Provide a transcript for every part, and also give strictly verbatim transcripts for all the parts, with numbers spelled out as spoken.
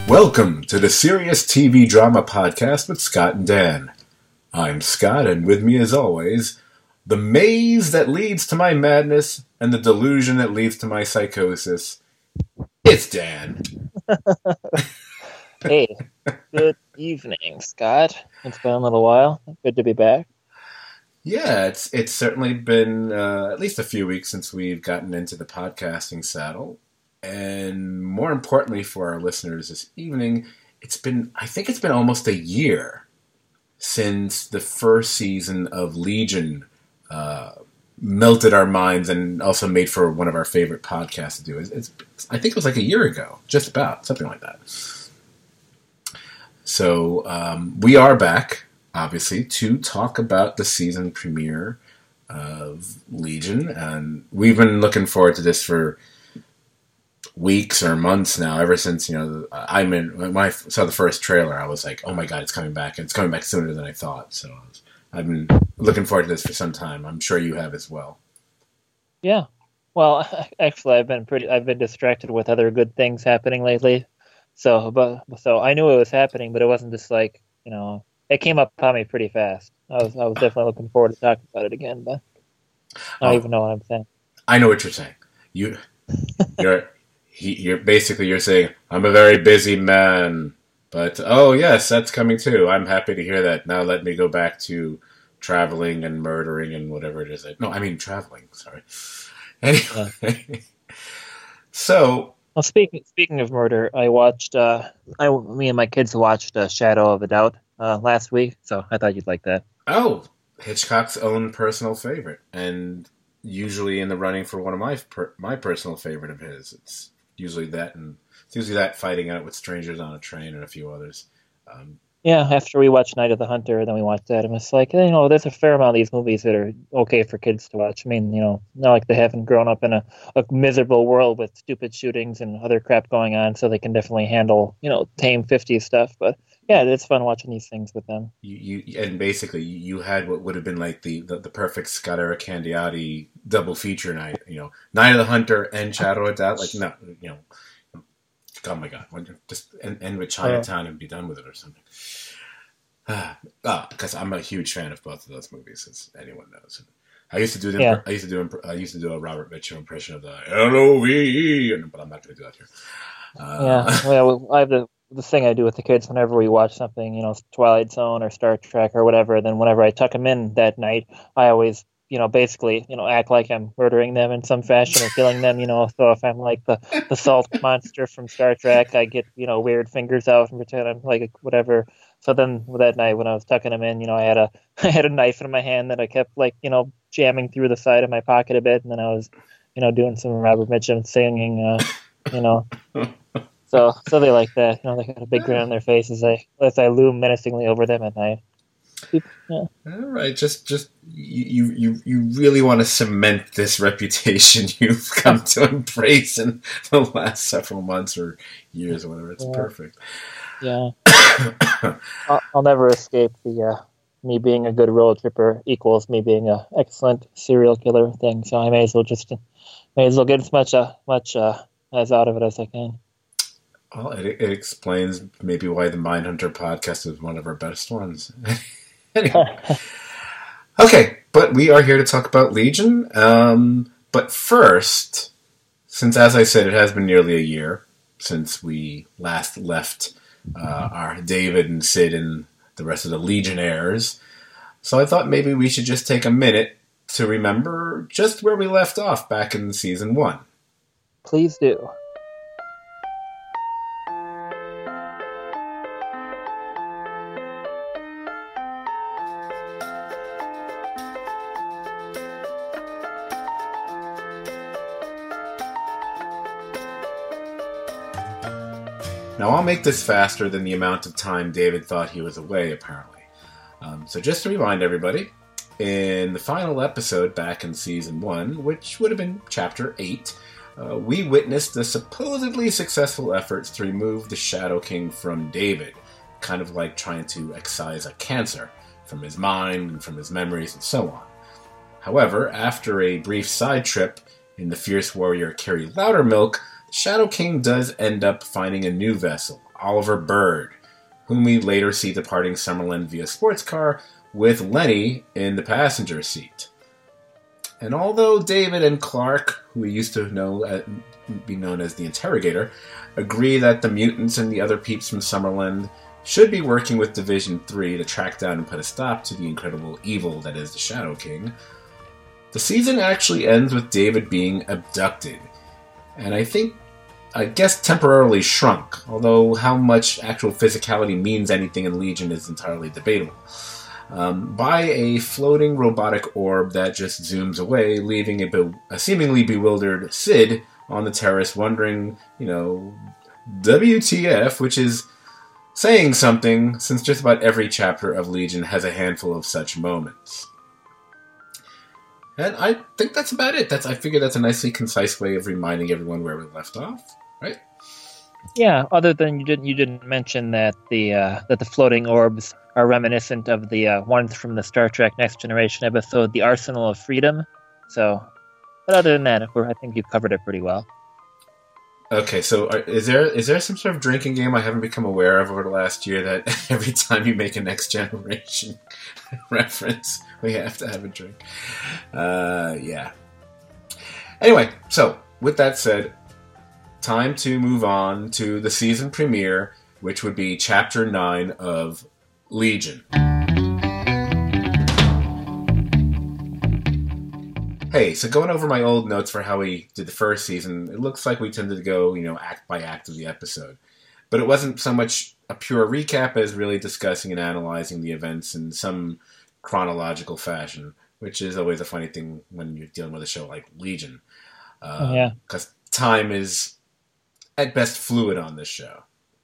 Welcome to the Serious T V Drama Podcast with Scott and Dan. I'm Scott, and with me as always, the maze that leads to my madness and the delusion that leads to my psychosis. It's Dan. Hey, good evening, Scott. It's been a little while. Good to be back. Yeah, it's it's certainly been uh, at least a few weeks since we've gotten into the podcasting saddle. And more importantly for our listeners this evening, it's been, I think it's been almost a year since the first season of Legion uh, melted our minds and also made for one of our favorite podcasts to do. It's, it's, I think it was like a year ago, just about, something like that. So um, we are back, obviously, to talk about the season premiere of Legion. And we've been looking forward to this for weeks or months now, ever since, you know, I mean, when I saw the first trailer, I was like, oh my god, it's coming back, and it's coming back sooner than I thought. So I was, I've been looking forward to this for some time. I'm sure you have as well. Yeah. Well, actually, I've been pretty, I've been distracted with other good things happening lately. So, but, so I knew it was happening, but it wasn't just like, you know, it came up on me pretty fast. I was, I was definitely looking forward to talking about it again, but I don't oh, even know what I'm saying. I know what you're saying. You, you're, He, you're basically you're saying I'm a very busy man, but oh yes, that's coming too. I'm happy to hear that. Now let me go back to traveling and murdering and whatever it is. No, I mean traveling. Sorry. Anyway, yeah. so well, speaking speaking of murder, I watched. Uh, I me and my kids watched uh, Shadow of a Doubt uh, last week, so I thought you'd like that. Oh, Hitchcock's own personal favorite, and usually in the running for one of my per, my personal favorite of his. It's usually that, and it's usually that Fighting Out with Strangers on a Train and a few others. Um, yeah, after we watched Night of the Hunter, then we watched that, and it's like, you know, there's a fair amount of these movies that are okay for kids to watch. I mean, you know, not like they haven't grown up in a, a miserable world with stupid shootings and other crap going on, so they can definitely handle, you know, tame fifties stuff. But yeah, it's fun watching these things with them. You, you and basically you had what would have been like the, the, the perfect Scott Eric Candiati double feature night. You know, Night of the Hunter and Shadow of Doubt. Like, no, you know, oh my god, just end, end with Chinatown and be done with it or something. Ah, uh, because I'm a huge fan of both of those movies, as anyone knows. I used to do them. Yeah. I used to do. I used to do a Robert Mitchum impression of the L O V E, but I'm not going to do that here. Uh, yeah, well, I have the. The thing I do with the kids whenever we watch something, you know, Twilight Zone or Star Trek or whatever, then whenever I tuck them in that night, I always, you know, basically, you know, act like I'm murdering them in some fashion or killing them, you know. So if I'm like the, the salt monster from Star Trek, I get, you know, weird fingers out and pretend I'm like whatever. So then that night when I was tucking them in, you know, I had a I had a knife in my hand that I kept like, you know, jamming through the side of my pocket a bit, and then I was, you know, doing some Robert Mitchum singing, uh, you know. So, so they like that. You know, they got a big grin on their face as I as I loom menacingly over them at night. Yeah. All right, just just you you you really want to cement this reputation you've come to embrace in the last several months or years or whatever. It's yeah. perfect. Yeah, I'll, I'll never escape the uh, me being a good road tripper equals me being an excellent serial killer thing. So I may as well just may as well get as much uh, much uh, as out of it as I can. Well, it, it explains maybe why the Mindhunter podcast is one of our best ones. Anyway. Okay, but we are here to talk about Legion. Um, but first, since as I said, it has been nearly a year since we last left uh, our David and Sid and the rest of the Legionnaires, so I thought maybe we should just take a minute to remember just where we left off back in season one. Please do. Now, I'll make this faster than the amount of time David thought he was away, apparently. Um, so just to remind everybody, in the final episode back in Season one, which would have been Chapter eight, uh, we witnessed the supposedly successful efforts to remove the Shadow King from David, kind of like trying to excise a cancer from his mind and from his memories and so on. However, after a brief side trip in the fierce warrior Carrie Loudermilk, the Shadow King does end up finding a new vessel, Oliver Bird, whom we later see departing Summerlin via sports car with Lenny in the passenger seat. And although David and Clark, who we used to know uh, be known as the Interrogator, agree that the mutants and the other peeps from Summerlin should be working with Division three to track down and put a stop to the incredible evil that is the Shadow King, the season actually ends with David being abducted. And I think, I guess temporarily shrunk, although how much actual physicality means anything in Legion is entirely debatable, um, by a floating robotic orb that just zooms away, leaving a, be- a seemingly bewildered Sid on the terrace wondering, you know, W T F, which is saying something, since just about every chapter of Legion has a handful of such moments. And I think that's about it. That's I figure that's a nicely concise way of reminding everyone where we left off, right? Yeah. Other than you didn't you didn't mention that the uh, that the floating orbs are reminiscent of the uh, ones from the Star Trek Next Generation episode, "The Arsenal of Freedom." So, but other than that, I think you covered it pretty well. Okay, so are, is there is there some sort of drinking game I haven't become aware of over the last year that every time you make a Next Generation reference, we have to have a drink? Uh, yeah. Anyway, so with that said, time to move on to the season premiere, which would be Chapter nine of Legion. Hey, so going over my old notes for how we did the first season, it looks like we tended to go, you know, act by act of the episode. But it wasn't so much a pure recap as really discussing and analyzing the events in some chronological fashion, which is always a funny thing when you're dealing with a show like Legion. Uh, yeah. Because time is, at best, fluid on this show.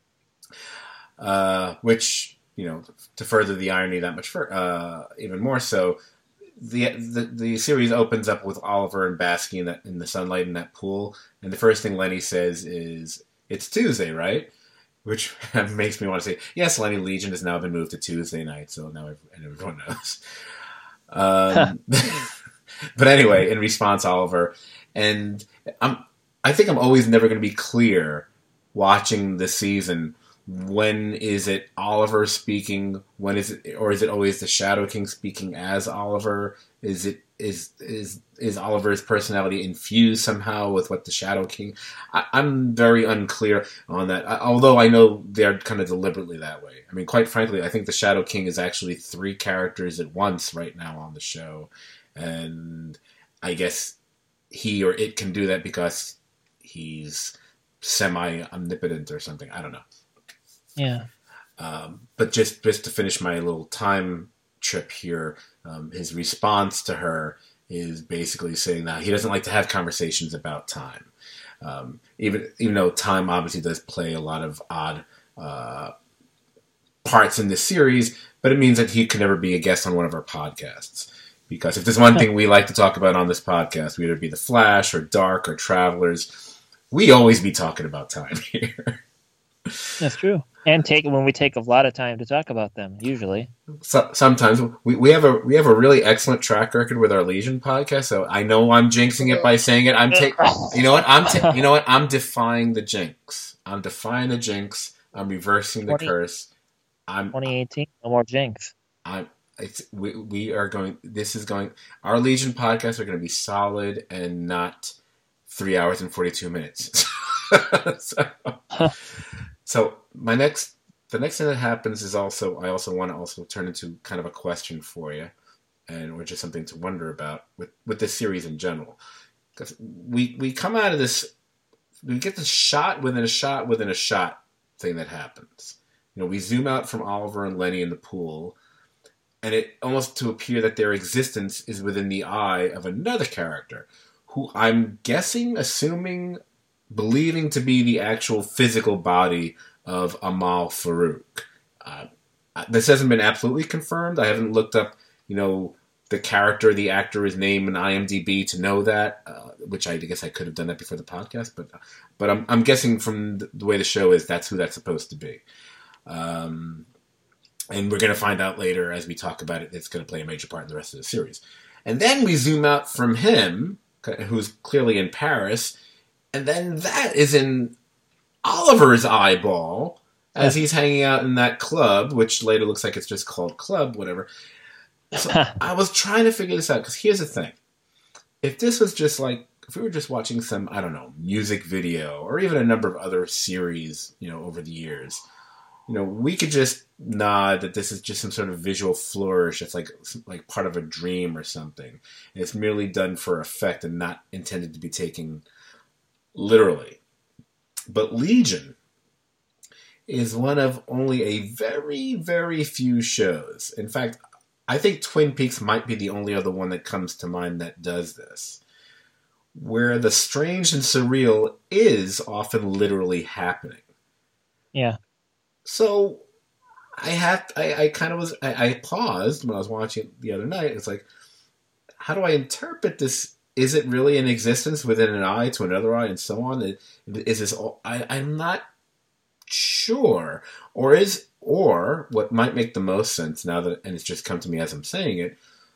Uh, which, you know, to further the irony that much, for, uh, even more so, The, the the series opens up with Oliver and basking in, that, in the sunlight in that pool, and the first thing Lenny says is, "It's Tuesday, right?" Which makes me want to say, yes, Lenny, Legion has now been moved to Tuesday night, so now everyone knows. Um, but anyway, in response, Oliver, and I'm, I think I'm always never going to be clear watching the season. When is it Oliver speaking? When is it, or is it always the Shadow King speaking as Oliver? Is it is is is Oliver's personality infused somehow with what the Shadow King? I, I'm very unclear on that. I, although I know they're kind of deliberately that way. I mean, quite frankly, I think the Shadow King is actually three characters at once right now on the show, and I guess he or it can do that because he's semi-omnipotent or something. I don't know. Yeah. Um, but just, just to finish my little time trip here, um, his response to her is basically saying that he doesn't like to have conversations about time. Um, even even though time obviously does play a lot of odd uh, parts in this series, but it means that he can never be a guest on one of our podcasts. Because if there's one thing we like to talk about on this podcast, whether it be The Flash or Dark or Travelers, we always be talking about time here. That's true. And take when we take a lot of time to talk about them, usually. So, sometimes we, we have a we have a really excellent track record with our Legion podcast. So I know I'm jinxing it by saying it. I'm ta- you know what I'm ta- you know what I'm defying the jinx. I'm defying the jinx. I'm reversing the twenty curse. I'm twenty eighteen. No more jinx. I'm it's, we we are going. This is going. Our Legion podcasts are going to be solid and not three hours and forty-two minutes. so, so my next, the next thing that happens is also, I also want to also turn into kind of a question for you, and which is something to wonder about with, with this series in general. Because we, we come out of this, we get this shot within a shot within a shot thing that happens. You know, we zoom out from Oliver and Lenny in the pool, and it almost to appear that their existence is within the eye of another character, who I'm guessing, assuming, believing to be the actual physical body of Amal Farouk. Uh, this hasn't been absolutely confirmed. I haven't looked up, you know, the character, the actor, his name in IMDb to know that, uh, which I guess I could have done that before the podcast, but but I'm, I'm guessing from the way the show is, that's who that's supposed to be. Um, and we're going to find out later as we talk about it, it's going to play a major part in the rest of the series. And then we zoom out from him, who's clearly in Paris, and then that is in Oliver's eyeball, as he's hanging out in that club, which later looks like it's just called Club, whatever. So I was trying to figure this out, because here's the thing. If this was just like, if we were just watching some, I don't know, music video, or even a number of other series, you know, over the years, you know, we could just nod that this is just some sort of visual flourish. It's like like part of a dream or something. And it's merely done for effect and not intended to be taken literally. But Legion is one of only a very, very few shows. In fact, I think Twin Peaks might be the only other one that comes to mind that does this, where the strange and surreal is often literally happening. Yeah. So I had, I, I kind of was, I, I paused when I was watching it the other night. It's like, how do I interpret this? Is it really in existence within an eye to another eye and so on? Is this all, I, I'm not sure. Or is, or what might make the most sense now that, and it's just come to me as I'm saying it,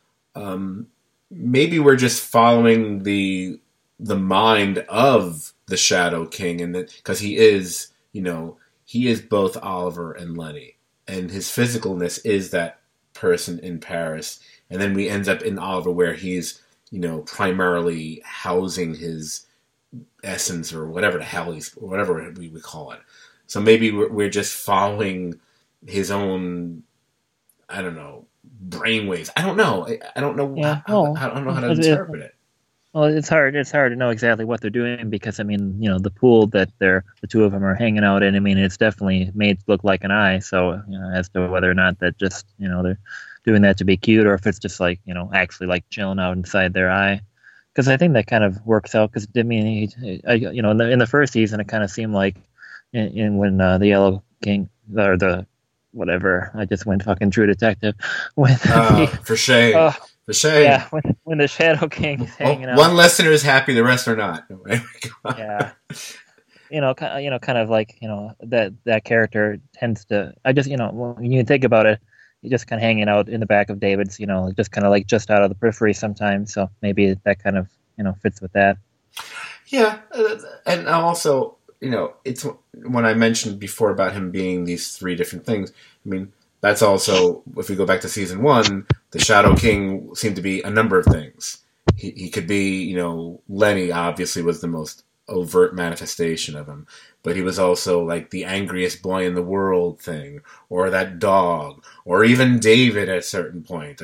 um, maybe we're just following the, the mind of the Shadow King, and that, because he is, you know, he is both Oliver and Lenny, and his physicalness is that person in Paris. And then we end up in Oliver where he's, you know, primarily housing his essence, or whatever the hell he's, whatever we would call it. So maybe we're, we're just following his own, I don't know, brainwaves. I don't know. I, I don't know. Yeah, how, no. I don't know how to interpret it. Well, it's hard. It's hard to know exactly what they're doing, because I mean, you know, the pool that they're the two of them are hanging out in. I mean, it's definitely made to look like an eye. So, you know, as to whether or not that just, you know, they're doing that to be cute, or if it's just like, you know, actually like chilling out inside their eye. Because I think that kind of works out. Because I mean, he, I, you know, in the, in the first season, it kind of seemed like in, in when uh, the Yellow King, or the whatever, I just went fucking True Detective. When uh, the, for shame. Uh, For shame. Yeah, when, when the Shadow King is hanging out. One listener is happy, the rest are not. Yeah, you know, kind of, you know, kind of like, you know, that that character tends to. I just, you know, when you think about it, he's just kind of hanging out in the back of David's, you know, just kind of like just out of the periphery sometimes. So maybe that kind of, you know, fits with that. Yeah, and also, you know, it's when I mentioned before about him being these three different things. I mean, that's also, if we go back to season one, the Shadow King seemed to be a number of things. He, he could be, you know, Lenny obviously was the most overt manifestation of him, but he was also like the angriest boy in the world thing, or that dog, or even David at a certain point.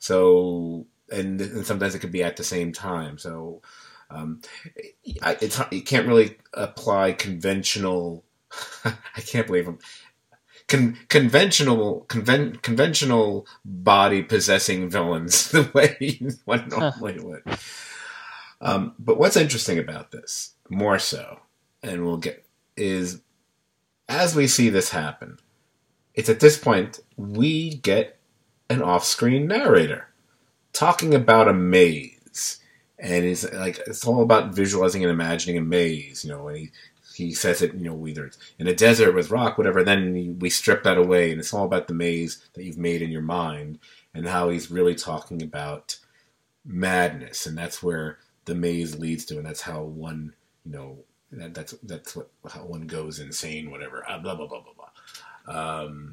So, and, and sometimes it could be at the same time. So, um, I, it's, you can't really apply conventional, I can't believe I'm, Con- conventional, conven- conventional body possessing villains the way one normally huh. would. Um, but what's interesting about this, more so, and we'll get, is as we see this happen, it's at this point we get an off-screen narrator talking about a maze, and it's like it's all about visualizing and imagining a maze. You know, and he. He says it, you know, either it's in a desert with rock, whatever, then we strip that away, and it's all about the maze that you've made in your mind, and how he's really talking about madness, and that's where the maze leads to, and that's how one, you know, that, that's that's what how one goes insane, whatever, uh, blah, blah, blah, blah, blah. Um,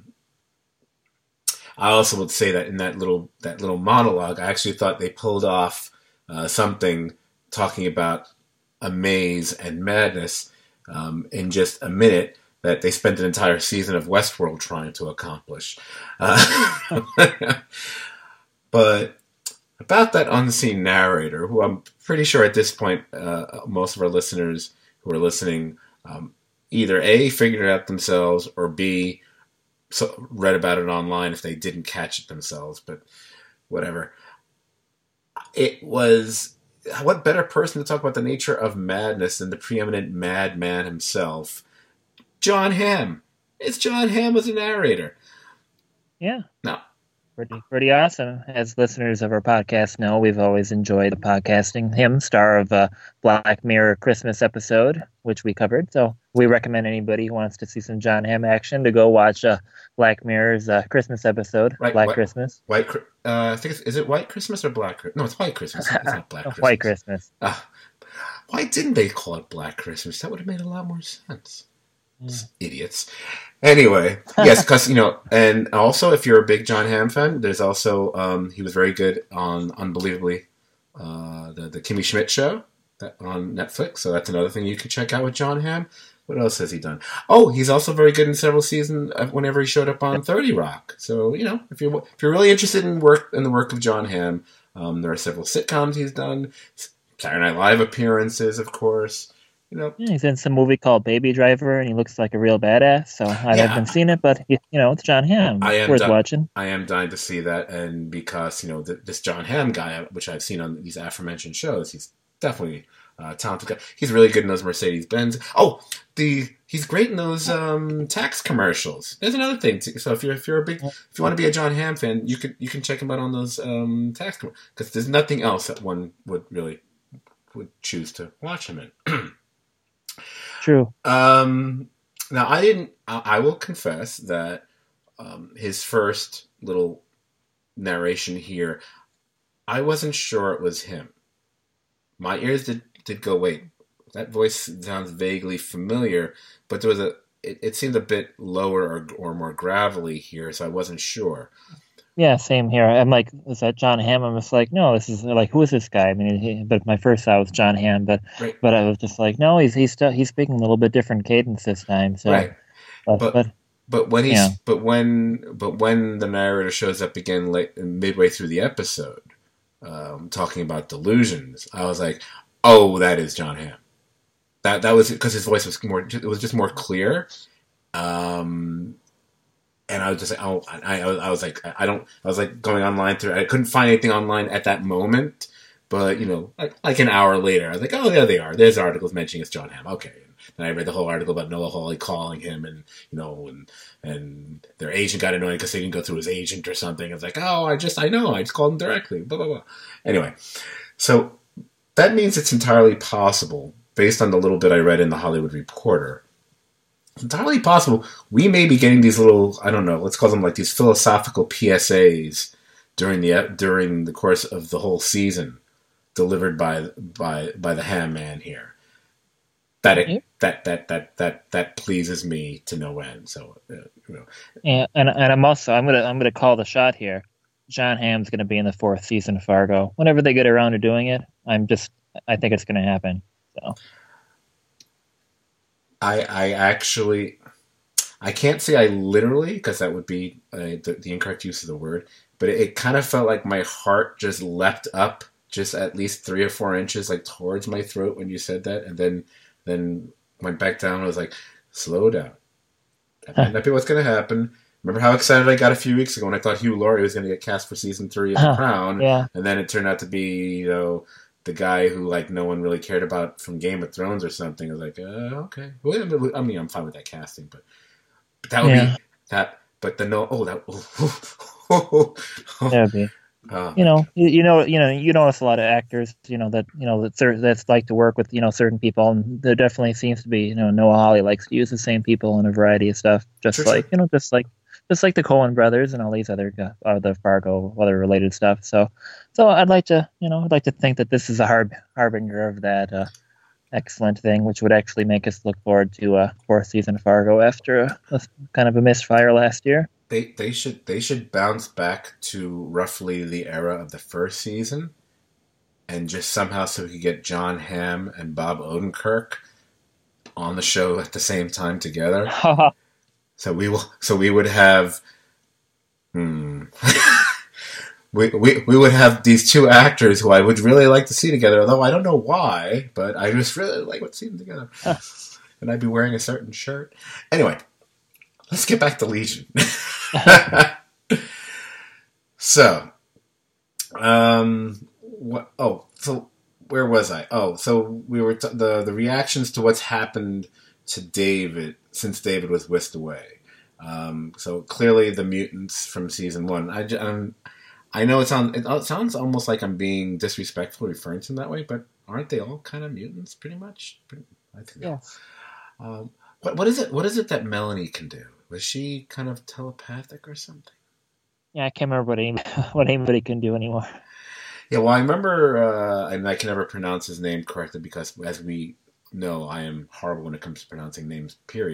I also would say that in that little that little monologue, I actually thought they pulled off uh, something talking about a maze and madness, Um, in just a minute, that they spent an entire season of Westworld trying to accomplish. Uh, but about that unseen narrator, who I'm pretty sure at this point, uh, most of our listeners who are listening, um, either A, figured it out themselves, or B, so, read about it online if they didn't catch it themselves, but whatever. It was... What better person to talk about the nature of madness than the preeminent madman himself, Jon Hamm. It's Jon Hamm as a narrator. Yeah. No. Pretty, pretty awesome. As listeners of our podcast know, we've always enjoyed podcasting him, star of a Black Mirror Christmas episode, which we covered. So we recommend anybody who wants to see some Jon Hamm action to go watch uh, Black Mirror's uh, Christmas episode, right, Black white, Christmas. White, uh, I think it's, is it White Christmas or Black Christmas? No, it's White Christmas. It's not Black Christmas. White Christmas. Uh, why didn't they call it Black Christmas? That would have made a lot more sense. Mm. Idiots. Anyway, yes, because, you know, and also if you're a big John Hamm fan, there's also, um, he was very good on, unbelievably, uh, the, the Kimmy Schmidt show that, on Netflix. So that's another thing you can check out with John Hamm. What else has he done? Oh, he's also very good in several seasons whenever he showed up on thirty Rock. So, you know, if you're, if you're really interested in work in the work of John Hamm, um, there are several sitcoms he's done, Saturday Night Live appearances, of course. You know, Yeah, he's in some movie called Baby Driver, and he looks like a real badass. So I yeah, haven't seen it, but you know, it's John Hamm. I am Worth di- watching. I am dying to see that, and because you know th- this John Hamm guy, which I've seen on these aforementioned shows, he's definitely a talented guy. He's really good in those Mercedes Benz. Oh, the he's great in those um, tax commercials. There's another thing. Too. So if you're if you're a big if you want to be a John Hamm fan, you could you can check him out on those um, tax commercials because there's nothing else that one would really would choose to watch him in. True. Um, now, I didn't. I, I will confess that um, his first little narration here, I wasn't sure it was him. My ears did, did go, wait, that voice sounds vaguely familiar, but there was a. It, it seemed a bit lower or, or more gravelly here, so I wasn't sure. Yeah, same here. I'm like, is that John Hamm? I'm just like, no, this is like, who is this guy? I mean, he, but my first thought was John Hamm, but Right. but I was just like, no, he's he's still he's speaking a little bit different cadence this time. So, Right. but But but, but when he's yeah. but when but when the narrator shows up again late midway through the episode, um, talking about delusions, I was like, oh, that is John Hamm. That that was because his voice was more. It was just more clear. Um, and I was just like, oh, I, I was like, I don't. I was like going online through. I couldn't find anything online at that moment. But you know, like, like an hour later, I was like, oh, there they are. There's articles mentioning it's John Hamm. Okay. And I read the whole article about Noah Hawley calling him, and you know, and and their agent got annoyed because they didn't go through his agent or something. I was like, oh, I just, I know, I just called him directly. Blah blah blah. Anyway, so that means it's entirely possible, based on the little bit I read in the Hollywood Reporter. It's entirely possible we may be getting these little, I don't know, let's call them like these philosophical P S As during the during the course of the whole season, delivered by by by the Hamm man here. That it, that that that that that pleases me to no end. So, uh, you know. Yeah, and and I'm also I'm gonna I'm gonna call the shot here. John Hamm's gonna be in the fourth season of Fargo. Whenever they get around to doing it, I'm just I think it's gonna happen. So. I I actually I can't say I literally, because that would be uh, the, the incorrect use of the word, but it, it kind of felt like my heart just leapt up just at least three or four inches like towards my throat when you said that, and then then went back down. I was like, slow down. That might not be what's going to happen. Remember how excited I got a few weeks ago when I thought Hugh Laurie was going to get cast for season three of The Crown, yeah. And then it turned out to be, you know, the guy who like no one really cared about from Game of Thrones or something. I was like, uh, okay. Well, I mean, I'm fine with that casting, but, but that would yeah. be that. But the no, oh, that. Oh, oh, oh, that would be. oh. You know, you, you know, you know, you notice a lot of actors, you know, that you know that cer- that's like to work with, you know, certain people, and there definitely seems to be, you know, Noah Hawley likes to use the same people in a variety of stuff, just Sure, like sure. you know, just like just like the Coen brothers and all these other uh, the Fargo other related stuff. So, so I'd like to, you know, I'd like to think that this is a harb- harbinger of that uh, excellent thing, which would actually make us look forward to a uh, fourth season of Fargo after a, a kind of a misfire last year. They they should they should bounce back to roughly the era of the first season, and just somehow so we could get John Hamm and Bob Odenkirk on the show at the same time together. so we will so we would have hmm, we, we we would have these two actors who I would really like to see together, although I don't know why, but I just really like to see them together. And I'd be wearing a certain shirt. Anyway, let's get back to Legion. so, um, what? Oh, so where was I? Oh, so we were t- the the reactions to what's happened to David since David was whisked away. Um, so clearly, the mutants from season one. I um, I know it sounds it sounds almost like I'm being disrespectful referring to them that way, but aren't they all kind of mutants, pretty much? Pretty, I think. Yes. Um, what what is it? What is it that Melanie can do? Was she kind of telepathic or something? Yeah, I can't remember what any, what anybody can do anymore. Yeah, well, I remember, uh, and I can never pronounce his name correctly because, as we know, I am horrible when it comes to pronouncing names, period.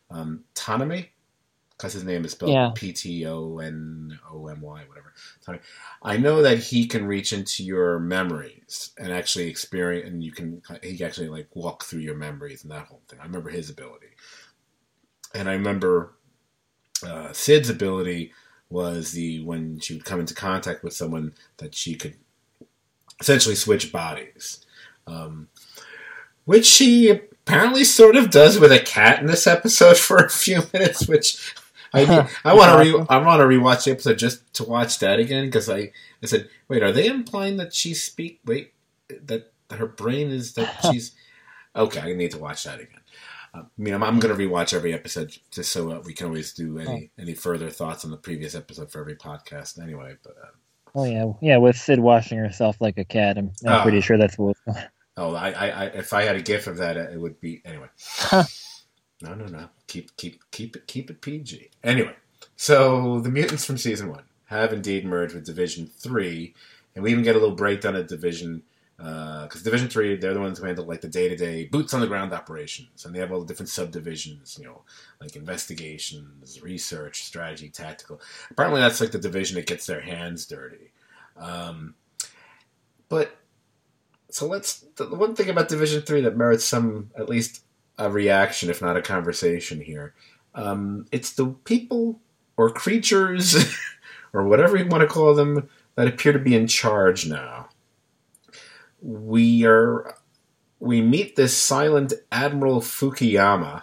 um, Tonomy, because his name is spelled Yeah. P T O N O M Y, whatever. Sorry. I know that he can reach into your memories and actually experience, and you can, he can actually like walk through your memories and that whole thing. I remember his ability. And I remember uh, Sid's ability was the, when she would come into contact with someone, that she could essentially switch bodies. Um, which she apparently sort of does with a cat in this episode for a few minutes, which I I want to re I want to rewatch the episode just to watch that again, because I, I said, wait, are they implying that she speak? Wait, that her brain is that she's okay? I need to watch that again. Uh, I mean, I'm, I'm going to rewatch every episode just so uh, we can always do any any further thoughts on the previous episode for every podcast. Anyway, but uh, oh yeah, yeah, with Sid washing herself like a cat, I'm, I'm uh, pretty sure that's what. Oh, I, I, I, if I had a gif of that, it would be anyway. No, no, no. Keep, keep, keep it, keep it P G. Anyway, so the mutants from season one have indeed merged with Division Three, and we even get a little breakdown of Division, because uh, Division Three, they're the ones who handle like the day-to-day boots on the ground operations, and they have all the different subdivisions, you know, like investigations, research, strategy, tactical. Apparently, that's like the division that gets their hands dirty. Um, but so let's. The one thing about Division Three that merits some, at least, a reaction, if not a conversation here. Um, it's the people or creatures or whatever you want to call them that appear to be in charge now. We are we meet this silent Admiral Fukuyama,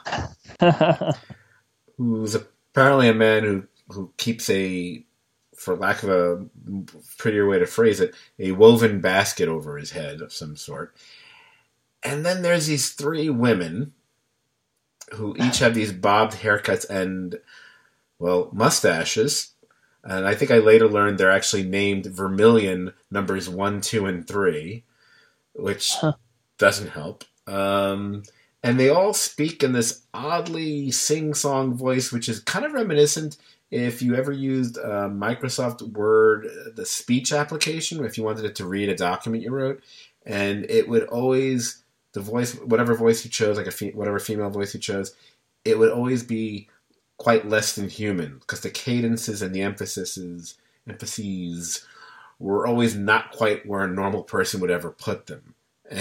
who's apparently a man who, who keeps a, for lack of a prettier way to phrase it, a woven basket over his head of some sort. And then there's these three women who each have these bobbed haircuts and, well, mustaches. And I think I later learned they're actually named Vermilion numbers one, two, and three, which huh. doesn't help. Um, and they all speak in this oddly sing-song voice, which is kind of reminiscent if you ever used uh, Microsoft Word, the speech application, if you wanted it to read a document you wrote, and it would always... the voice, whatever voice you chose, like a fe- whatever female voice you chose, it would always be quite less than human, because the cadences and the emphases, emphases were always not quite where a normal person would ever put them.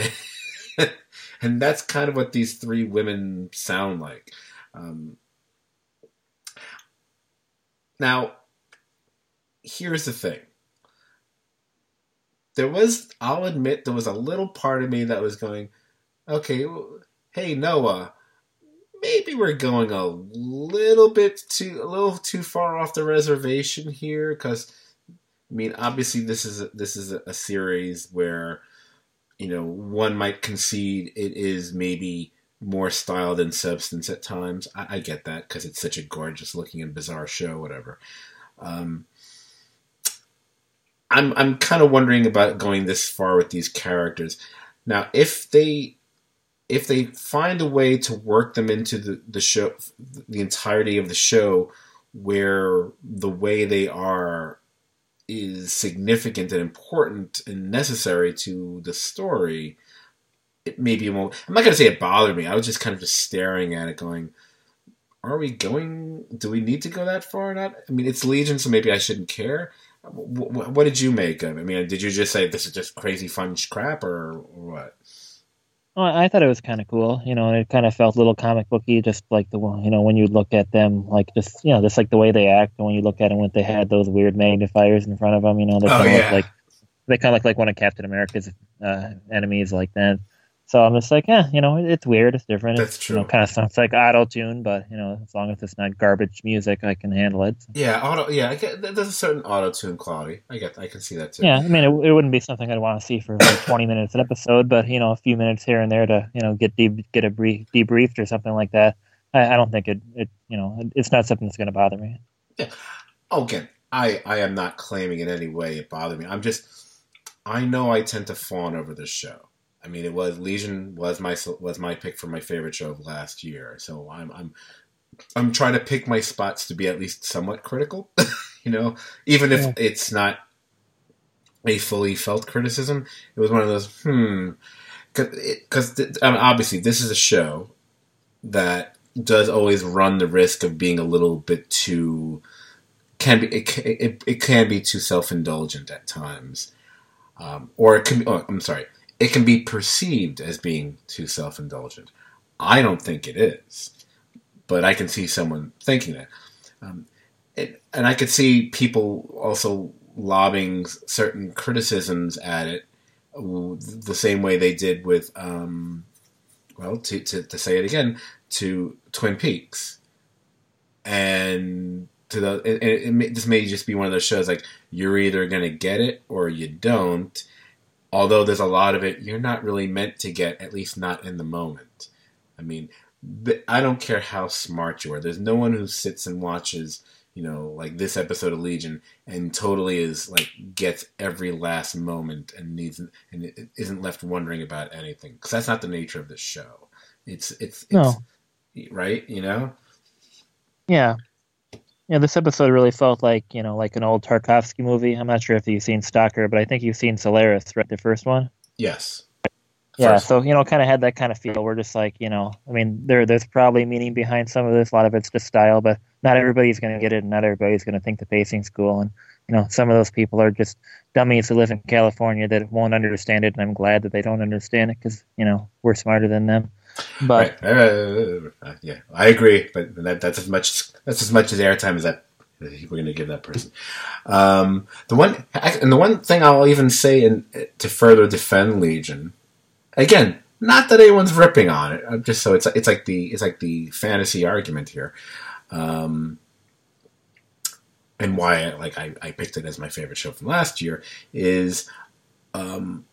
And that's kind of what these three women sound like. Um, now, here's the thing. There was, I'll admit, there was a little part of me that was going, okay, hey Noah, maybe we're going a little bit too, a little too far off the reservation here, because I mean, obviously this is a, this is a, a series where, you know, one might concede it is maybe more style than substance at times. I, I get that because it's such a gorgeous looking and bizarre show, whatever. Um, I'm I'm kind of wondering about going this far with these characters. Now, if they if they find a way to work them into the, the show, the entirety of the show, where the way they are is significant and important and necessary to the story, it maybe won't. I'm not going to say it bothered me. I was just kind of just staring at it, going, "Are we going? Do we need to go that far or not?" I mean, it's Legion, so maybe I shouldn't care. What, what did you make of it? I mean, did you just say this is just crazy fun crap, or, or what? Oh, I thought it was kind of cool. You know, it kind of felt a little comic booky, just like the you know when you look at them, like just you know, just like the way they act, and when you look at them, when they had those weird magnifiers in front of them, you know, they kind of oh, yeah. look like they kind of look like one of Captain America's uh, enemies, like that. So I'm just like, yeah, you know, it's weird, it's different. That's it's, true. You know, kind of sounds like auto tune, but you know, as long as it's not garbage music, I can handle it. Yeah, auto. Yeah, I get, there's a certain auto tune quality. I get, I can see that too. Yeah, I mean, it, it wouldn't be something I'd want to see for like twenty minutes an episode, but you know, a few minutes here and there to you know get de- get a brief debriefed or something like that. I, I don't think it, it, you know, it's not something that's going to bother me. Yeah. Oh, again, I, I am not claiming in any way it bothered me. I'm just, I know I tend to fawn over this show. I mean, it was Legion was my was my pick for my favorite show of last year. So I'm I'm I'm trying to pick my spots to be at least somewhat critical, you know, even if yeah. it's not a fully felt criticism. It was one of those hmm, because I mean, obviously this is a show that does always run the risk of being a little bit too can be it it, it can be too self-indulgent at times, um, or it can. Oh, I'm sorry, it can be perceived as being too self-indulgent. I don't think it is, but I can see someone thinking that, um, it, and I could see people also lobbing certain criticisms at it the same way they did with, um, well, to, to, to say it again, to Twin Peaks. And to the, it, it, it, this may just be one of those shows like you're either going to get it or you don't. Although there's a lot of it you're not really meant to get, at least not in the moment. I mean, I don't care how smart you are. There's no one who sits and watches, you know, like this episode of Legion and totally is like gets every last moment and needs and it isn't left wondering about anything, because that's not the nature of this show. It's it's, it's no. Right, you know. Yeah, yeah. This episode really felt like you know like an old Tarkovsky movie. I'm not sure if you've seen Stalker, but I think you've seen Solaris, right? The first one. Yes. Yeah, so, you know, kind of had that kind of feel. We're just like, you know, I mean, there there's probably meaning behind some of this. A lot of it's just style, but not everybody's going to get it, and not everybody's going to think the pacing's cool. And, you know, some of those people are just dummies who live in California that won't understand it, and I'm glad that they don't understand it because, you know, we're smarter than them. But right. uh, uh, yeah, I agree, but that, that's as much that's as much as airtime as that we're going to give that person. Um, the one and the one thing I'll even say in, to further defend Legion. Again, not that anyone's ripping on it. I'm just so it's it's like the it's like the fantasy argument here, um, and why I, like I, I picked it as my favorite show from last year is, um,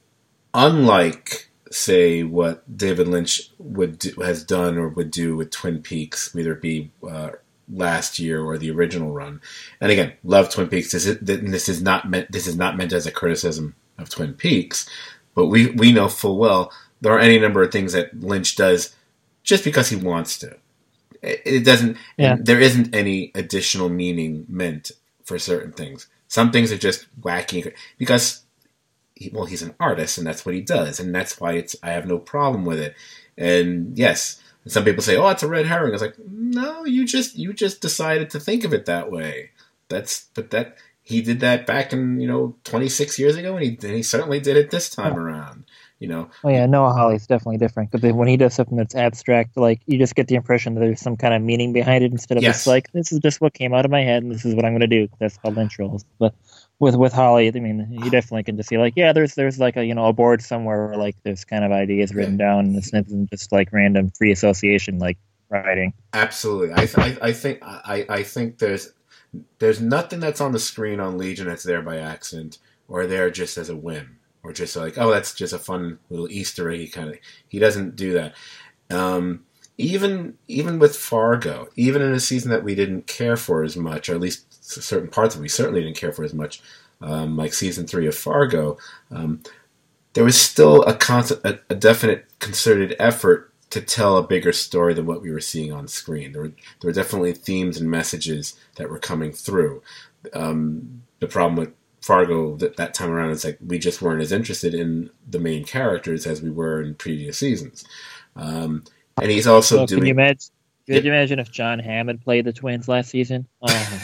unlike say what David Lynch would do, has done or would do with Twin Peaks, whether it be uh, last year or the original run. And again, love Twin Peaks. This is this is not meant this is not meant as a criticism of Twin Peaks. But we, we know full well there are any number of things that Lynch does just because he wants to. It, it doesn't. Yeah. There isn't any additional meaning meant for certain things. Some things are just wacky because, he, well, he's an artist and that's what he does, and that's why it's. I have no problem with it. And yes, some people say, "Oh, it's a red herring." It's like, no, you just you just decided to think of it that way. That's but that. He did that back in, you know, twenty-six years ago, and he and he certainly did it this time around, you know. Oh, yeah, Noah Hawley's definitely different. But when he does something that's abstract, like, you just get the impression that there's some kind of meaning behind it instead of Yes. just like, this is just what came out of my head, and this is what I'm going to do. That's how Lynch rolls. But with with Hawley, I mean, you definitely can just see, like, yeah, there's there's like a, you know, a board somewhere where, like, there's kind of ideas written down, and this isn't just, like, random free association, like, writing. Absolutely. I, I, I think I, I think there's there's nothing that's on the screen on Legion that's there by accident or there just as a whim or just like, oh, that's just a fun little Easter egg kind of. He doesn't do that. Um, even even with Fargo, even in a season that we didn't care for as much, or at least certain parts of it we certainly didn't care for as much, um, like season three of Fargo, um, there was still a, constant, a, a definite concerted effort to tell a bigger story than what we were seeing on screen. There were, there were definitely themes and messages that were coming through. Um, the problem with Fargo that, that time around is like we just weren't as interested in the main characters as we were in previous seasons. Um, and he's also so doing... Can you imagine, could you imagine if John Hamm had played the twins last season? Oh.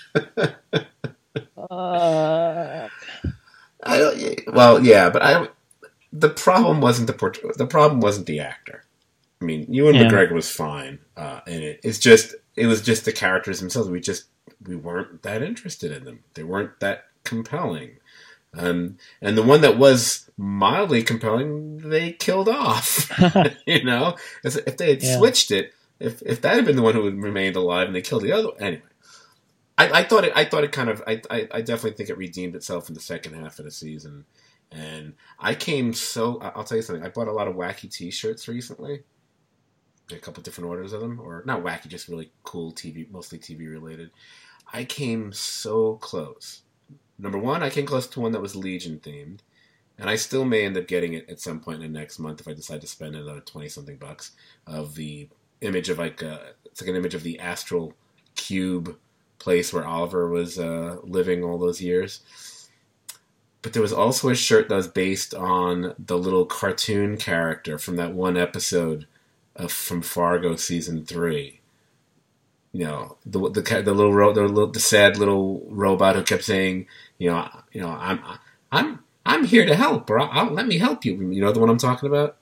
uh... I don't, well, yeah, but I the problem wasn't the port- the problem wasn't the actor. I mean, Ewan Yeah. McGregor was fine uh, in it. It's just it was just the characters themselves. We just we weren't that interested in them. They weren't that compelling. Um, and the one that was mildly compelling, they killed off. You know, As- if they had Yeah. switched it, if if that had been the one who had remained alive and they killed the other, anyway. I, I thought it. I thought it kind of. I, I. I definitely think it redeemed itself in the second half of the season, and I came so. I'll tell you something. I bought a lot of wacky T-shirts recently. A couple different orders of them, or not wacky, just really cool T V, mostly T V related. I came so close. Number one, I came close to one that was Legion themed, and I still may end up getting it at some point in the next month if I decide to spend another twenty something bucks. Of the image of like, uh, it's like an image of the astral cube place where Oliver was uh, living all those years. But there was also a shirt that was based on the little cartoon character from that one episode of from Fargo season three. You know, the the the little ro- the, little, the sad little robot who kept saying, you know, you know, I'm I'm I'm here to help, or I'll, I'll let me help you. You know the one I'm talking about?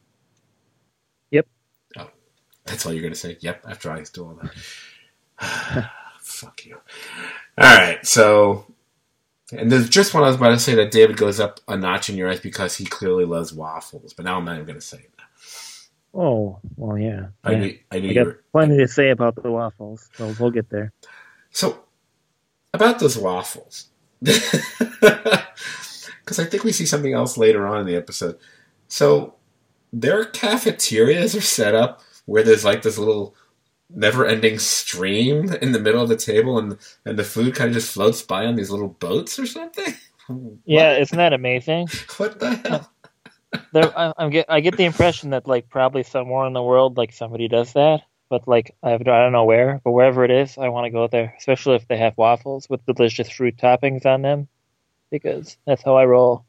Yep. Oh, that's all you're gonna say? Yep. After I do all that. Fuck you. All right, so. And there's just one I was about to say that David goes up a notch in your eyes because he clearly loves waffles, but now I'm not even going to say it. Oh, well, yeah. I yeah. knew, I knew I you got were. plenty to say about the waffles, so we'll get there. So, about those waffles, because I think we see something else later on in the episode. So, their cafeterias are set up where there's like this little never-ending stream in the middle of the table, and and the food kind of just floats by on these little boats or something. Yeah, isn't that amazing? What the hell? There, I, I get I get the impression that like probably somewhere in the world like somebody does that, but like I have, I don't know where, but wherever it is, I want to go there, especially if they have waffles with delicious fruit toppings on them, because that's how I roll.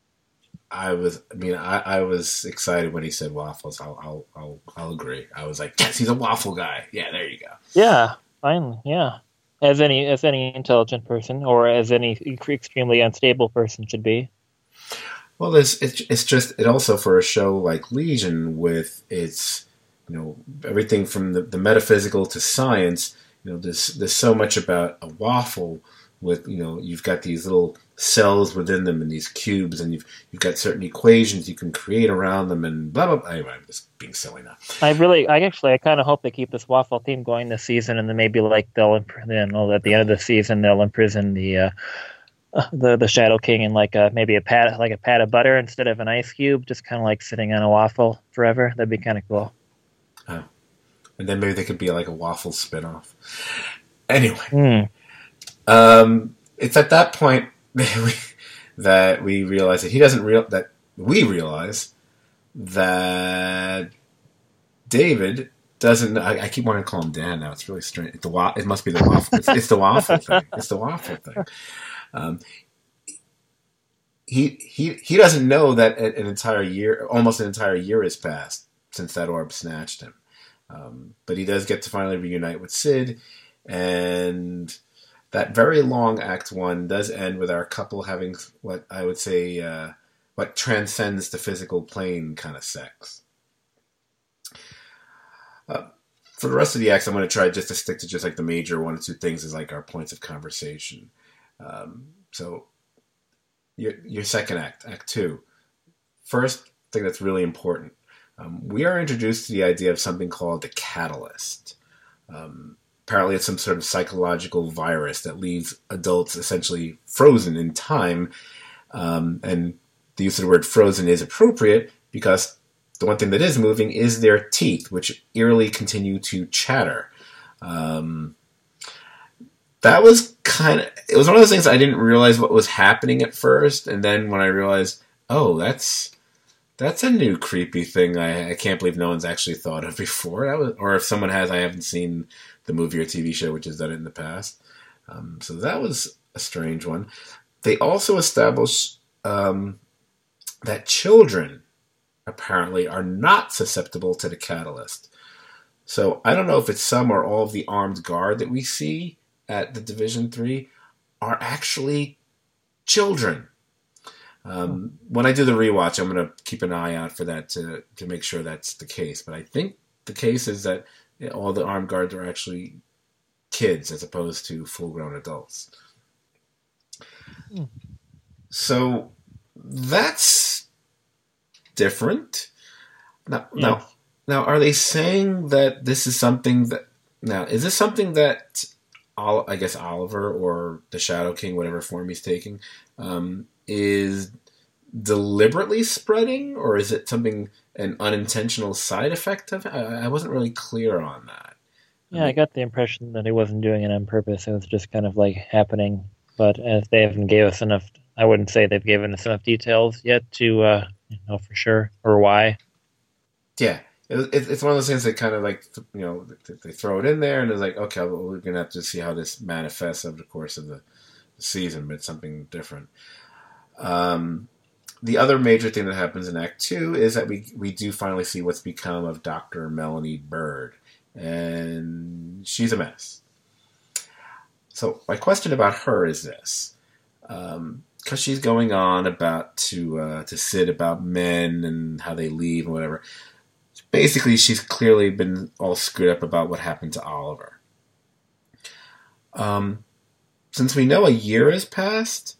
I was, I mean, I, I was excited when he said waffles. I'll, I'll, I'll, I'll agree. I was like, yes, he's a waffle guy. Yeah, there you go. Yeah, finally, yeah. As any as any intelligent person, or as any extremely unstable person should be. Well, there's, it's, it's just, it also for a show like Legion with its, you know, everything from the, the metaphysical to science. You know, there's there's so much about a waffle. With, you know, you've got these little cells within them and these cubes, and you've you've got certain equations you can create around them, and blah blah blah. Anyway, I'm just being silly now. I really, I actually, I kind of hope they keep this waffle theme going this season, and then maybe like they'll, imp- you know, at the end of the season they'll imprison the uh, the the Shadow King in like a maybe a pat like a pat of butter instead of an ice cube, just kind of like sitting on a waffle forever. That'd be kind of cool. Oh, and then maybe they could be like a waffle spinoff. Anyway. Mm. Um, it's at that point that we, that we realize that he doesn't real that we realize that David doesn't. I, I keep wanting to call him Dan now. It's really strange. The wa- It must be the waffle. It's, it's the waffle thing. It's the waffle thing. Um, he he he doesn't know that an entire year, almost an entire year, has passed since that orb snatched him. Um, but he does get to finally reunite with Sid, and that very long Act One does end with our couple having what I would say uh, what transcends the physical plane kind of sex. Uh, for the rest of the acts, I'm going to try just to stick to just like the major one or two things as like our points of conversation. Um, so your your second act, Act Two. First thing that's really important. Um, we are introduced to the idea of something called the catalyst. Um, Apparently it's some sort of psychological virus that leaves adults essentially frozen in time. Um, and the use of the word frozen is appropriate because the one thing that is moving is their teeth, which eerily continue to chatter. Um, that was kind of... It was one of those things I didn't realize what was happening at first. And then when I realized, oh, that's... That's a new creepy thing I, I can't believe no one's actually thought of before. That was, or if someone has, I haven't seen the movie or T V show which has done it in the past. Um, so that was a strange one. They also established um, that children apparently are not susceptible to the catalyst. So I don't know if it's some or all of the armed guard that we see at the Division three are actually children. Um, when I do the rewatch, I'm going to keep an eye out for that to to make sure that's the case. But I think the case is that all the armed guards are actually kids as opposed to full-grown adults. Mm. So that's different. Now, Yeah. now, now, are they saying that this is something that... Now, is this something that, Ol- I guess, Oliver or the Shadow King, whatever form he's taking... Um, is deliberately spreading, or is it something, an unintentional side effect of it? I, I wasn't really clear on that. Yeah, I, mean, I got the impression that he wasn't doing it on purpose. It was just kind of like happening. But as they haven't gave us enough, I wouldn't say they've given us enough details yet to uh, know for sure or why. Yeah, it, it, it's one of those things that kind of like, you know, they throw it in there and it's like, okay, well, we're going to have to see how this manifests over the course of the season, but it's something different. Um, the other major thing that happens in Act Two is that we we do finally see what's become of Doctor Melanie Bird, and she's a mess. So my question about her is this: because um, she's going on about to uh, to Sid about men and how they leave and whatever. Basically, she's clearly been all screwed up about what happened to Oliver. Um, since we know a year has passed.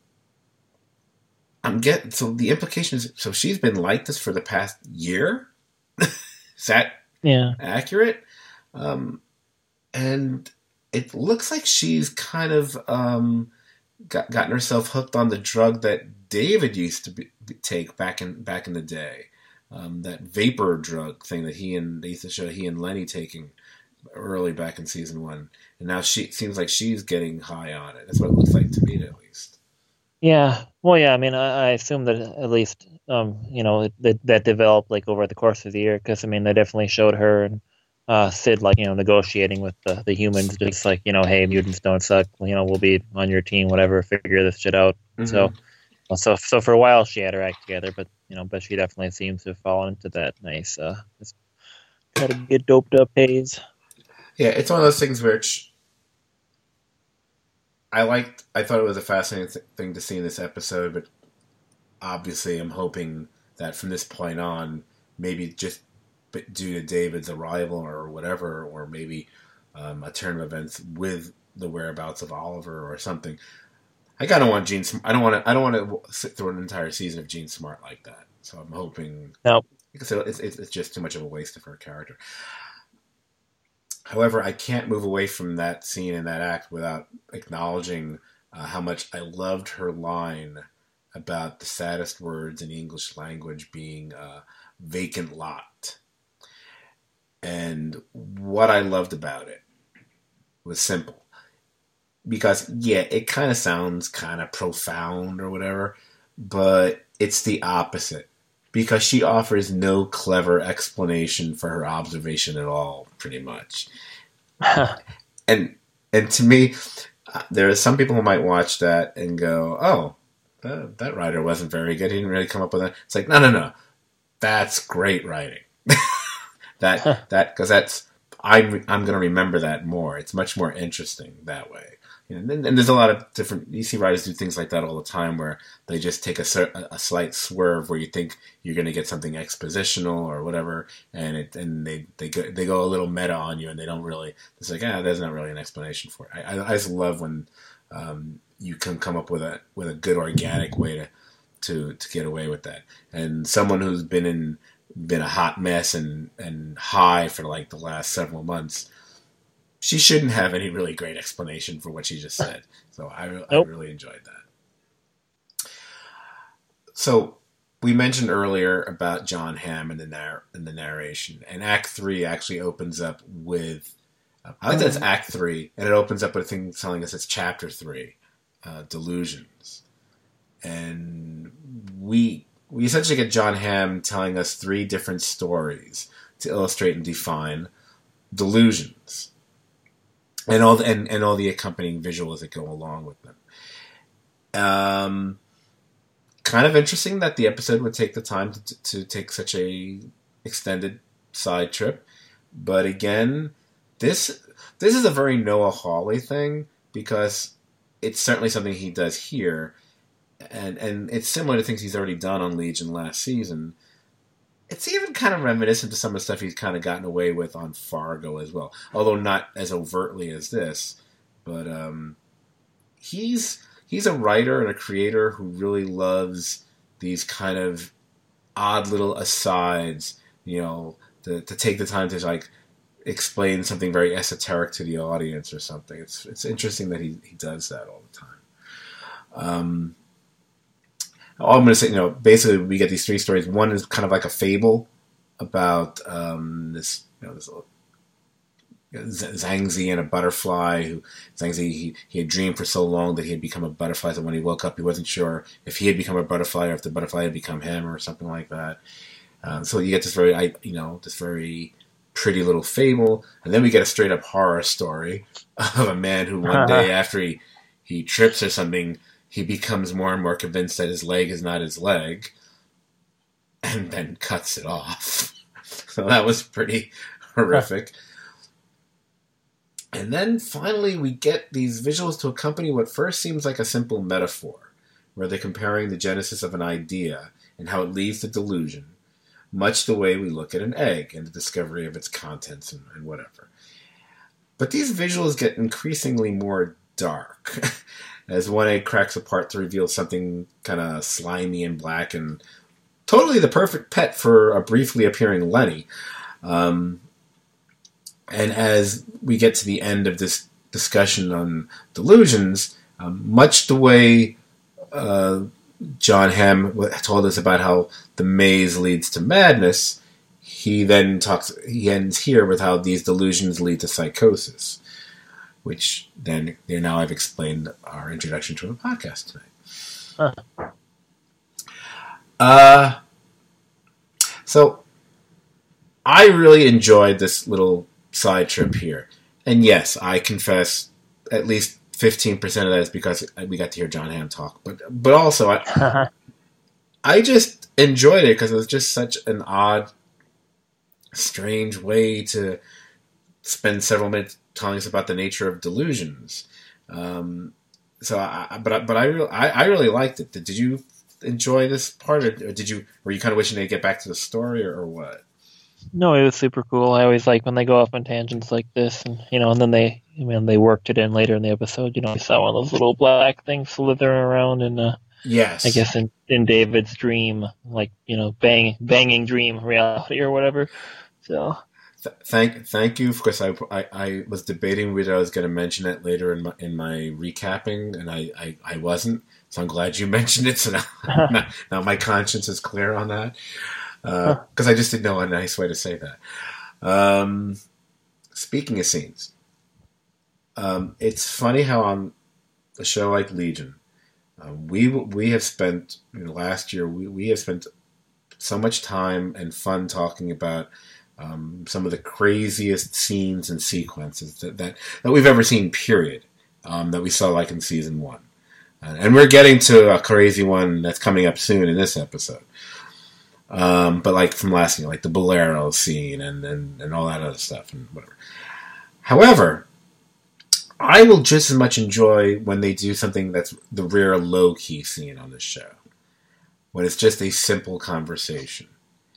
I'm getting so the implication is so she's been like this for the past year. Is that yeah. accurate? Um, and it looks like she's kind of um, got, gotten herself hooked on the drug that David used to be, take back in back in the day. Um, that vapor drug thing that he and they used to show he and Lenny taking early back in season one, and now she it seems like she's getting high on it. That's what it looks like to me, at least. Yeah, well, yeah. I mean, I, I assume that at least, um, you know, that that developed like over the course of the year. Because I mean, they definitely showed her and uh, Sid like you know negotiating with the, the humans, just like you know, hey, mutants don't suck. You know, we'll be on your team, whatever. Figure this shit out. Mm-hmm. So, so, so for a while she had her act together, but you know, but she definitely seems to have fallen into that nice, uh, gotta get doped up phase. Yeah, it's one of those things which. I liked. I thought it was a fascinating th- thing to see in this episode, but obviously, I'm hoping that from this point on, maybe just due to David's arrival or whatever, or maybe um, a turn of events with the whereabouts of Oliver or something. I kind of want Jean. I don't want to. I don't want to sit through an entire season of Jean Smart like that. So I'm hoping. No, because it's, it's it's just too much of a waste of her character. However, I can't move away from that scene and that act without acknowledging uh, how much I loved her line about the saddest words in the English language being uh, vacant lot. And what I loved about it was simple. Because, yeah, it kind of sounds kind of profound or whatever, but it's the opposite. Because she offers no clever explanation for her observation at all, pretty much. and and to me, uh, there are some people who might watch that and go, "Oh, that, that writer wasn't very good. He didn't really come up with it." It's like, no, no, no, that's great writing. that that because that's I'm I'm going to remember that more. It's much more interesting that way. And, and there's a lot of different E C writers do things like that all the time, where they just take a, a slight swerve where you think you're going to get something expositional or whatever, and it and they they go they go a little meta on you, and they don't really. It's like ah, there's not really an explanation for it. I, I just love when um, you can come up with a with a good organic way to to to get away with that. And someone who's been in been a hot mess and and high for like the last several months. She shouldn't have any really great explanation for what she just said. So I, nope. I really enjoyed that. So we mentioned earlier about John Hamm in the, narr- in the narration. And Act three actually opens up with... Uh, I think that's Act three. And it opens up with a thing telling us it's Chapter three, uh, Delusions. And we we essentially get John Hamm telling us three different stories to illustrate and define delusions. And all the, and, and all the accompanying visuals that go along with them. Um, kind of interesting that the episode would take the time to, to take such a extended side trip, but again, this this is a very Noah Hawley thing because it's certainly something he does here, and and it's similar to things he's already done on Legion last season. It's even kind of reminiscent to some of the stuff he's kind of gotten away with on Fargo as well. Although not as overtly as this. But um, he's he's a writer and a creator who really loves these kind of odd little asides, you know, to, to take the time to like explain something very esoteric to the audience or something. It's it's interesting that he, he does that all the time. Um All I'm going to say, you know, basically we get these three stories. One is kind of like a fable about um, this, you know, this Zhangzi and a butterfly. Who Zhangzi he, he had dreamed for so long that he had become a butterfly. So when he woke up, he wasn't sure if he had become a butterfly or if the butterfly had become him or something like that. Um, so you get this very, you know, this very pretty little fable, and then we get a straight up horror story of a man who one day after he he trips or something. he becomes more and more convinced that his leg is not his leg, and then cuts it off. So that was pretty horrific. And then finally we get these visuals to accompany what first seems like a simple metaphor, where they're comparing the genesis of an idea and how it leads to delusion, much the way we look at an egg and the discovery of its contents and, and whatever. But these visuals get increasingly more dark, as one egg cracks apart to reveal something kind of slimy and black and totally the perfect pet for a briefly appearing Lenny. Um, and as we get to the end of this discussion on delusions, um, much the way uh, Jon Hamm told us about how the maze leads to madness, he then talks. He ends here with how these delusions lead to psychosis, which then you know, now I've explained our introduction to the podcast tonight. Huh. Uh, so I really enjoyed this little side trip here. And yes, I confess at least fifteen percent of that is because we got to hear Jon Hamm talk. But but also, I, I just enjoyed it because it was just such an odd, strange way to spend several minutes telling us about the nature of delusions. Um, so, I, but but I, I I really liked it. Did you enjoy this part, or, or did you were you kind of wishing they'd get back to the story, or, or what? No, it was super cool. I always like when they go off on tangents like this, and you know, and then they, I mean, they worked it in later in the episode. You know, we saw one of those little black things slithering around, and uh, yes, I guess in, in David's dream, like you know, bang banging dream reality or whatever. So, Th- thank thank you, because I, I I was debating whether I was going to mention it later in my in my recapping, and I, I, I wasn't. So I'm glad you mentioned it. So now now, now my conscience is clear on that. Because uh, I just didn't know a nice way to say that. Um, speaking of scenes, um, it's funny how on a show like Legion, uh, we we have spent you know, last year we, we have spent so much time and fun talking about um, some of the craziest scenes and sequences that that, that we've ever seen. Period. Um, that we saw like in season one, uh, and we're getting to a crazy one that's coming up soon in this episode. Um, but like from last year, like the Bolero scene and, and, and all that other stuff and whatever. However, I will just as much enjoy when they do something that's the rare low-key scene on this show. When it's just a simple conversation.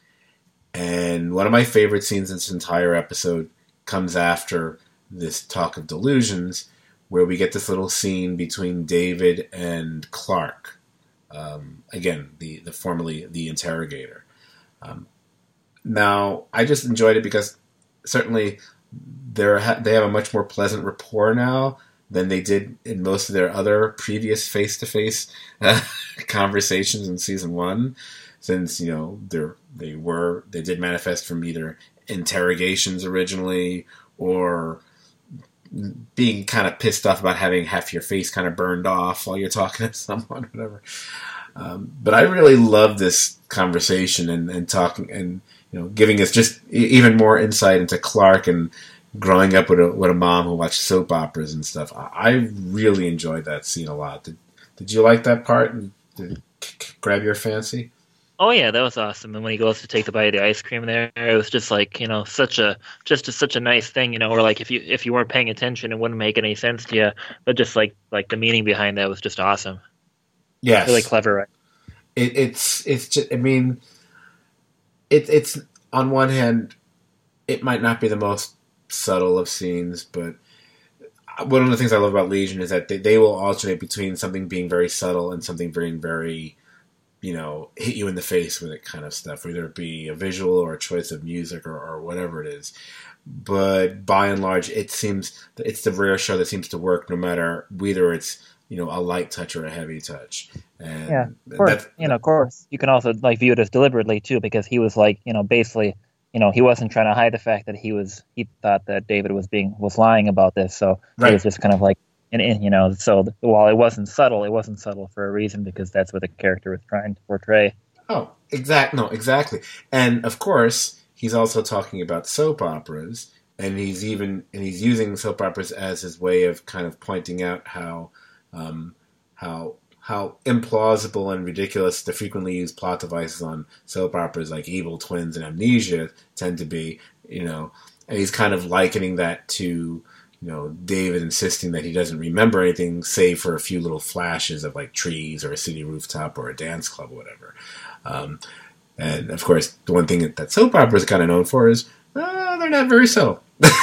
And one of my favorite scenes in this entire episode comes after this talk of delusions, where we get this little scene between David and Clark. Um, again, the, the formerly the interrogator. Um, now, I just enjoyed it because certainly they're ha- they have a much more pleasant rapport now than they did in most of their other previous face-to-face uh, conversations in season one. Since you know they they were they did manifest from either interrogations originally or being kind of pissed off about having half your face kind of burned off while you're talking to someone, whatever. Um, but I really love this conversation and, and talking and you know giving us just even more insight into Clark and growing up with a with a mom who watched soap operas and stuff. I, I really enjoyed that scene a lot. Did Did you like that part? Did it c- grab your fancy? Oh yeah, that was awesome. And when he goes to take the bite of the ice cream there, it was just like, you know, such a just a, such a nice thing, you know, or like if you if you weren't paying attention, it wouldn't make any sense to you. But just like like the meaning behind that was just awesome. Yes, really clever. Right? It, it's it's just, I mean, it it's on one hand, it might not be the most subtle of scenes, but one of the things I love about Legion is that they, they will alternate between something being very subtle and something being very, you know, hit you in the face with it kind of stuff, whether it be a visual or a choice of music or, or whatever it is. But by and large, it seems it's the rare show that seems to work no matter whether it's, you know, a light touch or a heavy touch. And yeah, of course. That's, you know, of course. You can also like view it as deliberately too, because he was like, you know, basically, you know, he wasn't trying to hide the fact that he was he thought that David was being was lying about this, so right. It was just kind of like. And, and, you know, so while it wasn't subtle, it wasn't subtle for a reason, because that's what the character was trying to portray. Oh, exact, no, exactly. And of course, he's also talking about soap operas, and he's even and he's using soap operas as his way of kind of pointing out how um, how how implausible and ridiculous the frequently used plot devices on soap operas like Evil Twins and Amnesia tend to be, you know, and he's kind of likening that to, you know, David insisting that he doesn't remember anything save for a few little flashes of like trees or a city rooftop or a dance club or whatever. Um, and of course, the one thing that soap operas are kind of known for is, oh, they're not very subtle.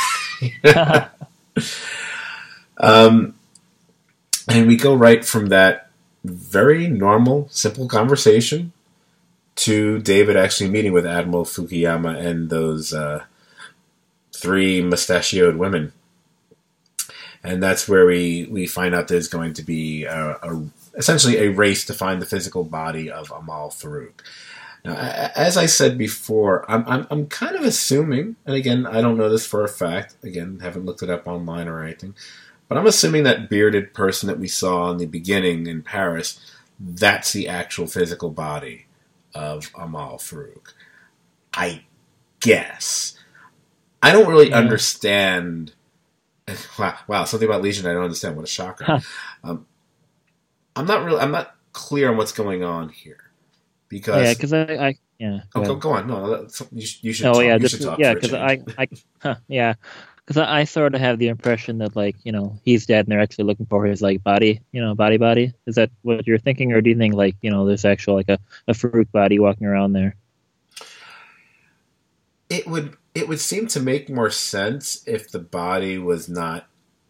um, and we go right from that very normal, simple conversation to David actually meeting with Admiral Fukuyama and those uh, three mustachioed women. And that's where we, we find out there's going to be a, a, essentially a race to find the physical body of Amal Farouk. Now, as I said before, I'm, I'm, I'm kind of assuming, and again, I don't know this for a fact, again, haven't looked it up online or anything, but I'm assuming that bearded person that we saw in the beginning in Paris, that's the actual physical body of Amal Farouk. I guess. I don't really yeah. understand. Wow, wow, something about Legion I don't understand. What a shocker. Huh. Um, I'm not really. I'm not clear on what's going on here because yeah, because I, I yeah. Go, oh, go, go on. No, you, you should. Oh talk, yeah, you this should is, talk yeah, because I, I, huh, yeah. Because I, I sort of have the impression that, like, you know, he's dead and they're actually looking for his, like, body, you know, body body. Is that what you're thinking? Or do you think, like, you know, there's actual, like, a, a Farouk body walking around there? It would it would seem to make more sense if the body was not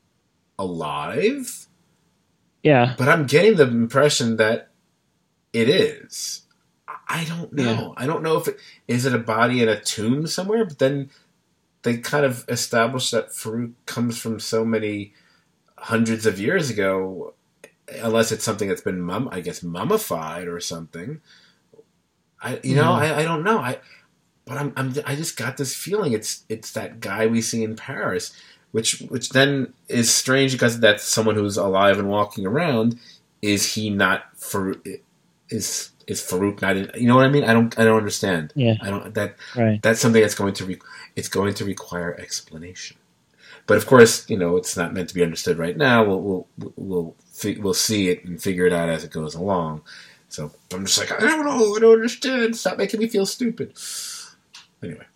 alive. Yeah. But I'm getting the impression that it is. I don't know. Yeah. I don't know if it... Is it a body in a tomb somewhere? But then... They kind of established that Farouk comes from so many hundreds of years ago, unless it's something that's been, mum, I guess, mummified or something. I, you know, mm. I, I don't know. I, but I'm, I'm, I just got this feeling it's, it's that guy we see in Paris, which, which then is strange because that's someone who's alive and walking around. Is he not Farouk? Is Is Farouk not? In, you know what I mean? I don't. I don't understand. Yeah. I don't. That. Right. That's something that's going to. Re, it's going to require explanation. But of course, you know, it's not meant to be understood right now. We'll we'll we'll we'll, we'll see it and figure it out as it goes along. So I'm just like, I don't know. I don't understand. Stop making me feel stupid. Anyway,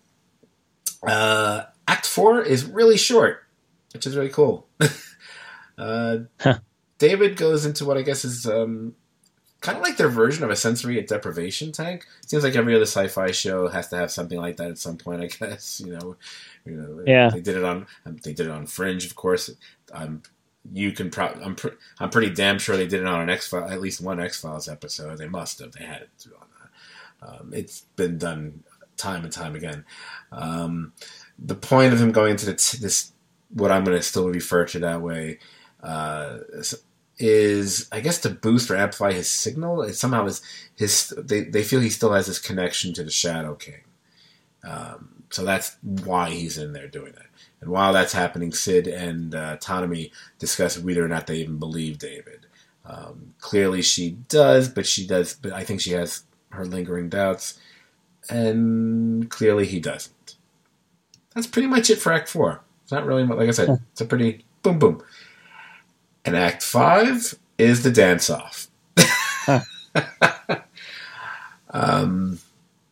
uh, Act Four is really short, which is really cool. uh, huh. David goes into what I guess is. Um, Kind of like their version of a sensory deprivation tank. Seems like every other sci-fi show has to have something like that at some point. I guess you know, you know. Yeah. They did it on. They did it on Fringe, of course. Um, you can. Pro- I'm. Pre- I'm pretty damn sure they did it on an X Files. At least one X Files episode. They must have. They had it on that. Um, it's been done time and time again. Um, the point of him going into the t- this, what I'm going to still refer to that way. Uh, is, I guess, to boost or amplify his signal. It somehow is his. They, they feel he still has this connection to the Shadow King. Um, so that's why he's in there doing that. And while that's happening, Sid and uh, Tanami discuss whether or not they even believe David. Um, clearly she does, but she does. But I think she has her lingering doubts. And clearly he doesn't. That's pretty much it for Act Four. It's not really, like I said, it's a pretty boom boom. And Act Five is the dance-off. Huh. um,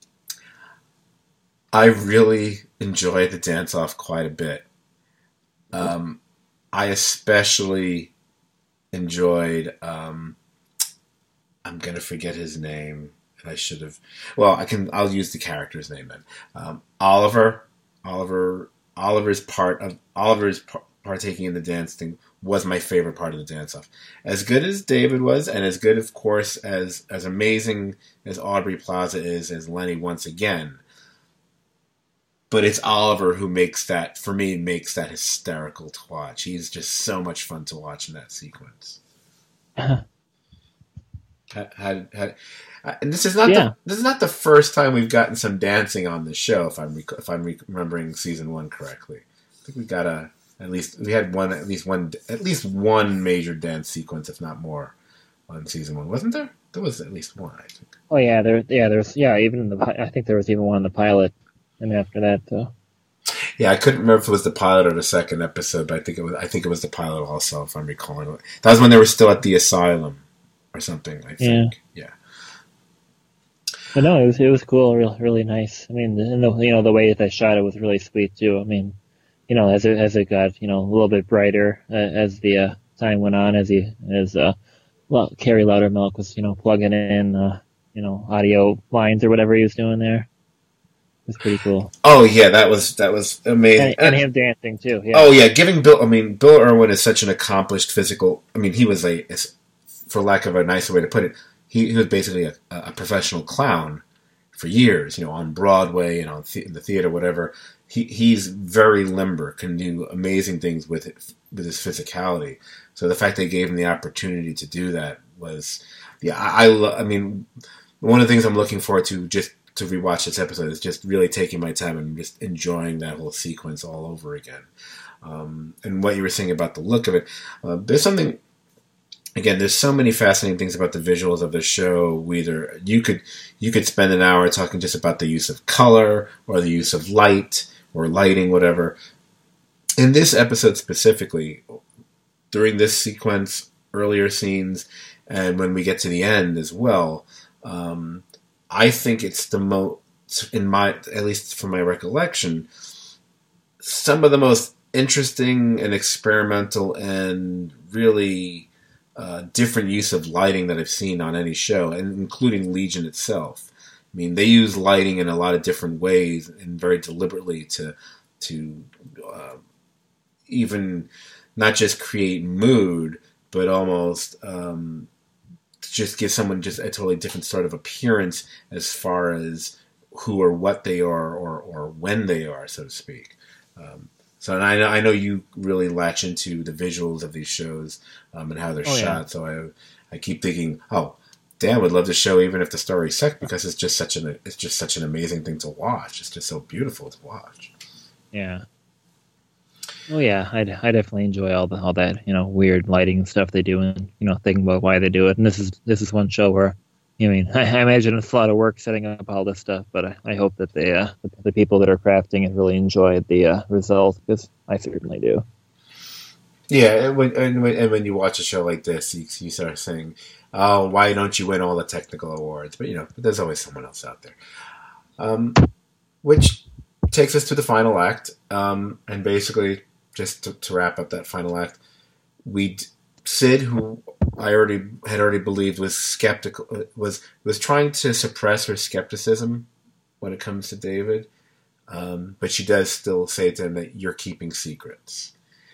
I really enjoyed the dance-off quite a bit. Um, I especially enjoyed... Um, I'm going to forget his name. And I should have... Well, I can. I'll use the character's name then. Um, Oliver. Oliver. Oliver's part of... Oliver's par- partaking in the dance thing was my favorite part of the dance-off. As good as David was, and as good, of course, as as amazing as Aubrey Plaza is as Lenny once again. But it's Oliver who makes that, for me, makes that hysterical to watch. He's just so much fun to watch in that sequence. Uh-huh. Had, had, had, and this is not yeah. the this is not the first time we've gotten some dancing on the show. If I'm rec- if I'm re- remembering season one correctly, I think we got a. At least we had one, at least one, at least one major dance sequence, if not more, on season one, wasn't there? There was at least one, I think. Oh yeah, there, yeah, there's, yeah, even in the, I think there was even one in the pilot, and after that, though. Yeah, I couldn't remember if it was the pilot or the second episode, but I think it was, I think it was the pilot also, if I'm recalling it. That was when they were still at the asylum, or something. I Yeah. think, yeah. But no, it was it was cool, really really nice. I mean, and the you know the way that they shot it was really sweet too. I mean, you know, as it as it got you know a little bit brighter uh, as the uh, time went on, as he as uh, well, Carrie Loudermilk was you know plugging in uh, you know audio lines or whatever he was doing there. It was pretty cool. Oh yeah, that was that was amazing, and, and him dancing too. Yeah. Oh yeah, giving Bill. I mean, Bill Irwin is such an accomplished physical. I mean, he was a, for lack of a nicer way to put it, he, he was basically a, a professional clown for years. You know, on Broadway and on the, in the theater, whatever. He he's very limber, can do amazing things with it, with his physicality. So the fact they gave him the opportunity to do that was, yeah, I I, lo- I mean, one of the things I'm looking forward to just to rewatch this episode is just really taking my time and just enjoying that whole sequence all over again. Um, and what you were saying about the look of it, uh, there's something. Again, there's so many fascinating things about the visuals of the show. Either you could you could spend an hour talking just about the use of color or the use of light or lighting, whatever. In this episode specifically, during this sequence, earlier scenes, and when we get to the end as well, um, I think it's the most, in my, at least from my recollection, some of the most interesting and experimental and really uh, different use of lighting that I've seen on any show, and including Legion itself. I mean, they use lighting in a lot of different ways and very deliberately to to uh, even not just create mood, but almost um, just give someone just a totally different sort of appearance as far as who or what they are, or, or when they are, so to speak. Um, so and I know, I know you really latch into the visuals of these shows um, and how they're Oh, yeah. shot. So I I keep thinking, oh, Dan would love the show even if the story sucked, because it's just such an it's just such an amazing thing to watch. It's just so beautiful to watch. Yeah. Oh yeah, I, I definitely enjoy all the all that you know weird lighting and stuff they do, and you know thinking about why they do it. And this is this is one show where, I mean, I, I imagine it's a lot of work setting up all this stuff, but I, I hope that they uh, the, the people that are crafting it really enjoy the uh, result, because I certainly do. Yeah, and when, and when and when you watch a show like this, you, you start saying, "Oh, why don't you win all the technical awards?" But you know, there's always someone else out there. Um, which takes us to the final act, um, and basically, just to, to wrap up that final act, we Sid, who I already had already believed was skeptical, was was trying to suppress her skepticism when it comes to David, um, but she does still say to him that you're keeping secrets.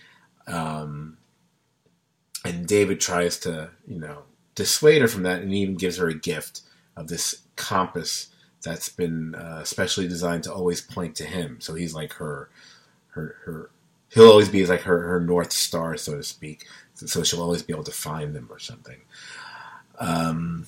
Um, and David tries to, you know, dissuade her from that, and he even gives her a gift of this compass that's been uh, specially designed to always point to him. So he's like her, her, her. He'll always be like her, her north star, so to speak. So she'll always be able to find them or something. Um,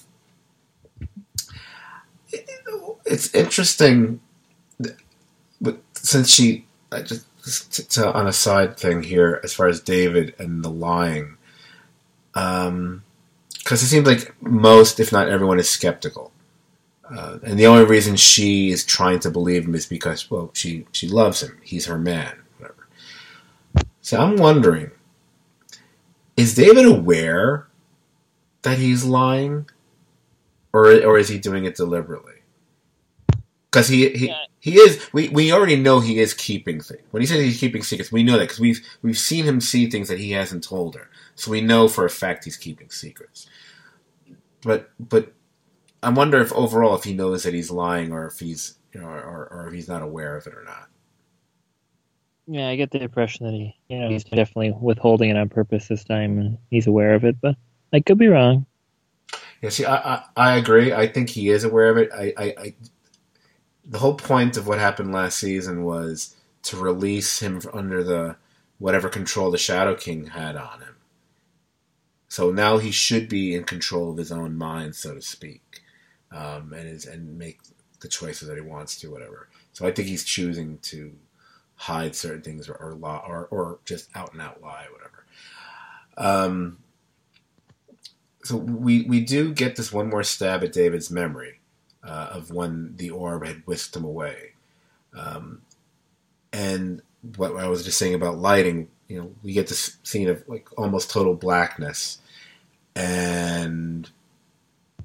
it, it's interesting, but since she, I just. To, to, on a side thing here, as far as David and the lying, because um, it seems like most, if not everyone, is skeptical, uh, and the only reason she is trying to believe him is because, well, she she loves him. He's her man, whatever. So I'm wondering, is David aware that he's lying, or or is he doing it deliberately? Because he he, yeah. he is, we, we already know he is keeping things. When he says he's keeping secrets, we know that because we've we've seen him see things that he hasn't told her. So we know for a fact he's keeping secrets. But but I wonder if overall if he knows that he's lying, or if he's you know or, or if he's not aware of it or not. Yeah, I get the impression that he you know he's definitely withholding it on purpose this time, and he's aware of it. But I could be wrong. Yeah, see, I I, I agree. I think he is aware of it. I. I, I The whole point of what happened last season was to release him under the whatever control the Shadow King had on him. So now he should be in control of his own mind, so to speak, um, and is, and make the choices that he wants to, whatever. So I think he's choosing to hide certain things, or or, lie, or, or just out and out lie, whatever. Um, so we we do get this one more stab at David's memory. Uh, of when the orb had whisked him away. Um, and what I was just saying about lighting, you know, we get this scene of like almost total blackness. And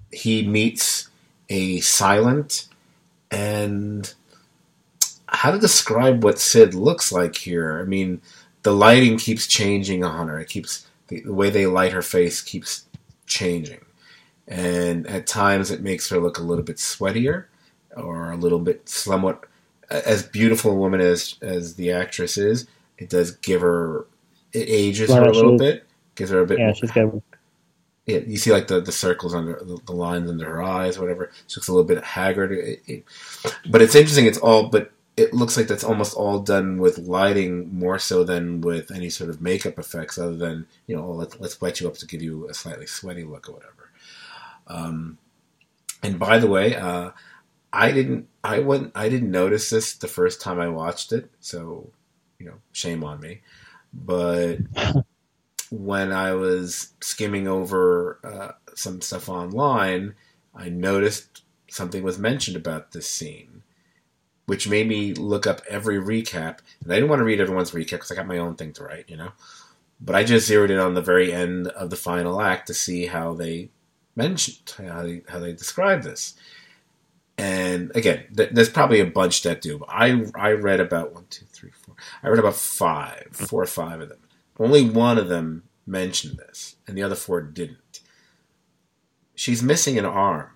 he meets a silent and how to describe what Sid looks like here. I mean, the lighting keeps changing on her. It keeps the, the way they light her face keeps changing, and at times it makes her look a little bit sweatier or a little bit somewhat. As beautiful a woman as as the actress is, it does give her it ages her a little bit, gives her a bit. Yeah, more, she's got. Yeah, you see like the, the circles under the, the lines under her eyes, whatever. She looks a little bit haggard. It, it, but it's interesting. It's all, but it looks like that's almost all done with lighting more so than with any sort of makeup effects, other than you know, oh, let's let's wet you up to give you a slightly sweaty look or whatever. Um, and by the way, uh, I didn't, I wouldn't, I didn't notice this the first time I watched it, so you know, shame on me. But when I was skimming over uh, some stuff online, I noticed something was mentioned about this scene, which made me look up every recap. And I didn't want to read everyone's recap because I got my own thing to write, you know. But I just zeroed in on the very end of the final act to see how they mentioned, how they, how they described this. And again, th- there's probably a bunch that do. But I I read about one, two, three, four. I read about five, four or five of them. Only one of them mentioned this, and the other four didn't. She's missing an arm.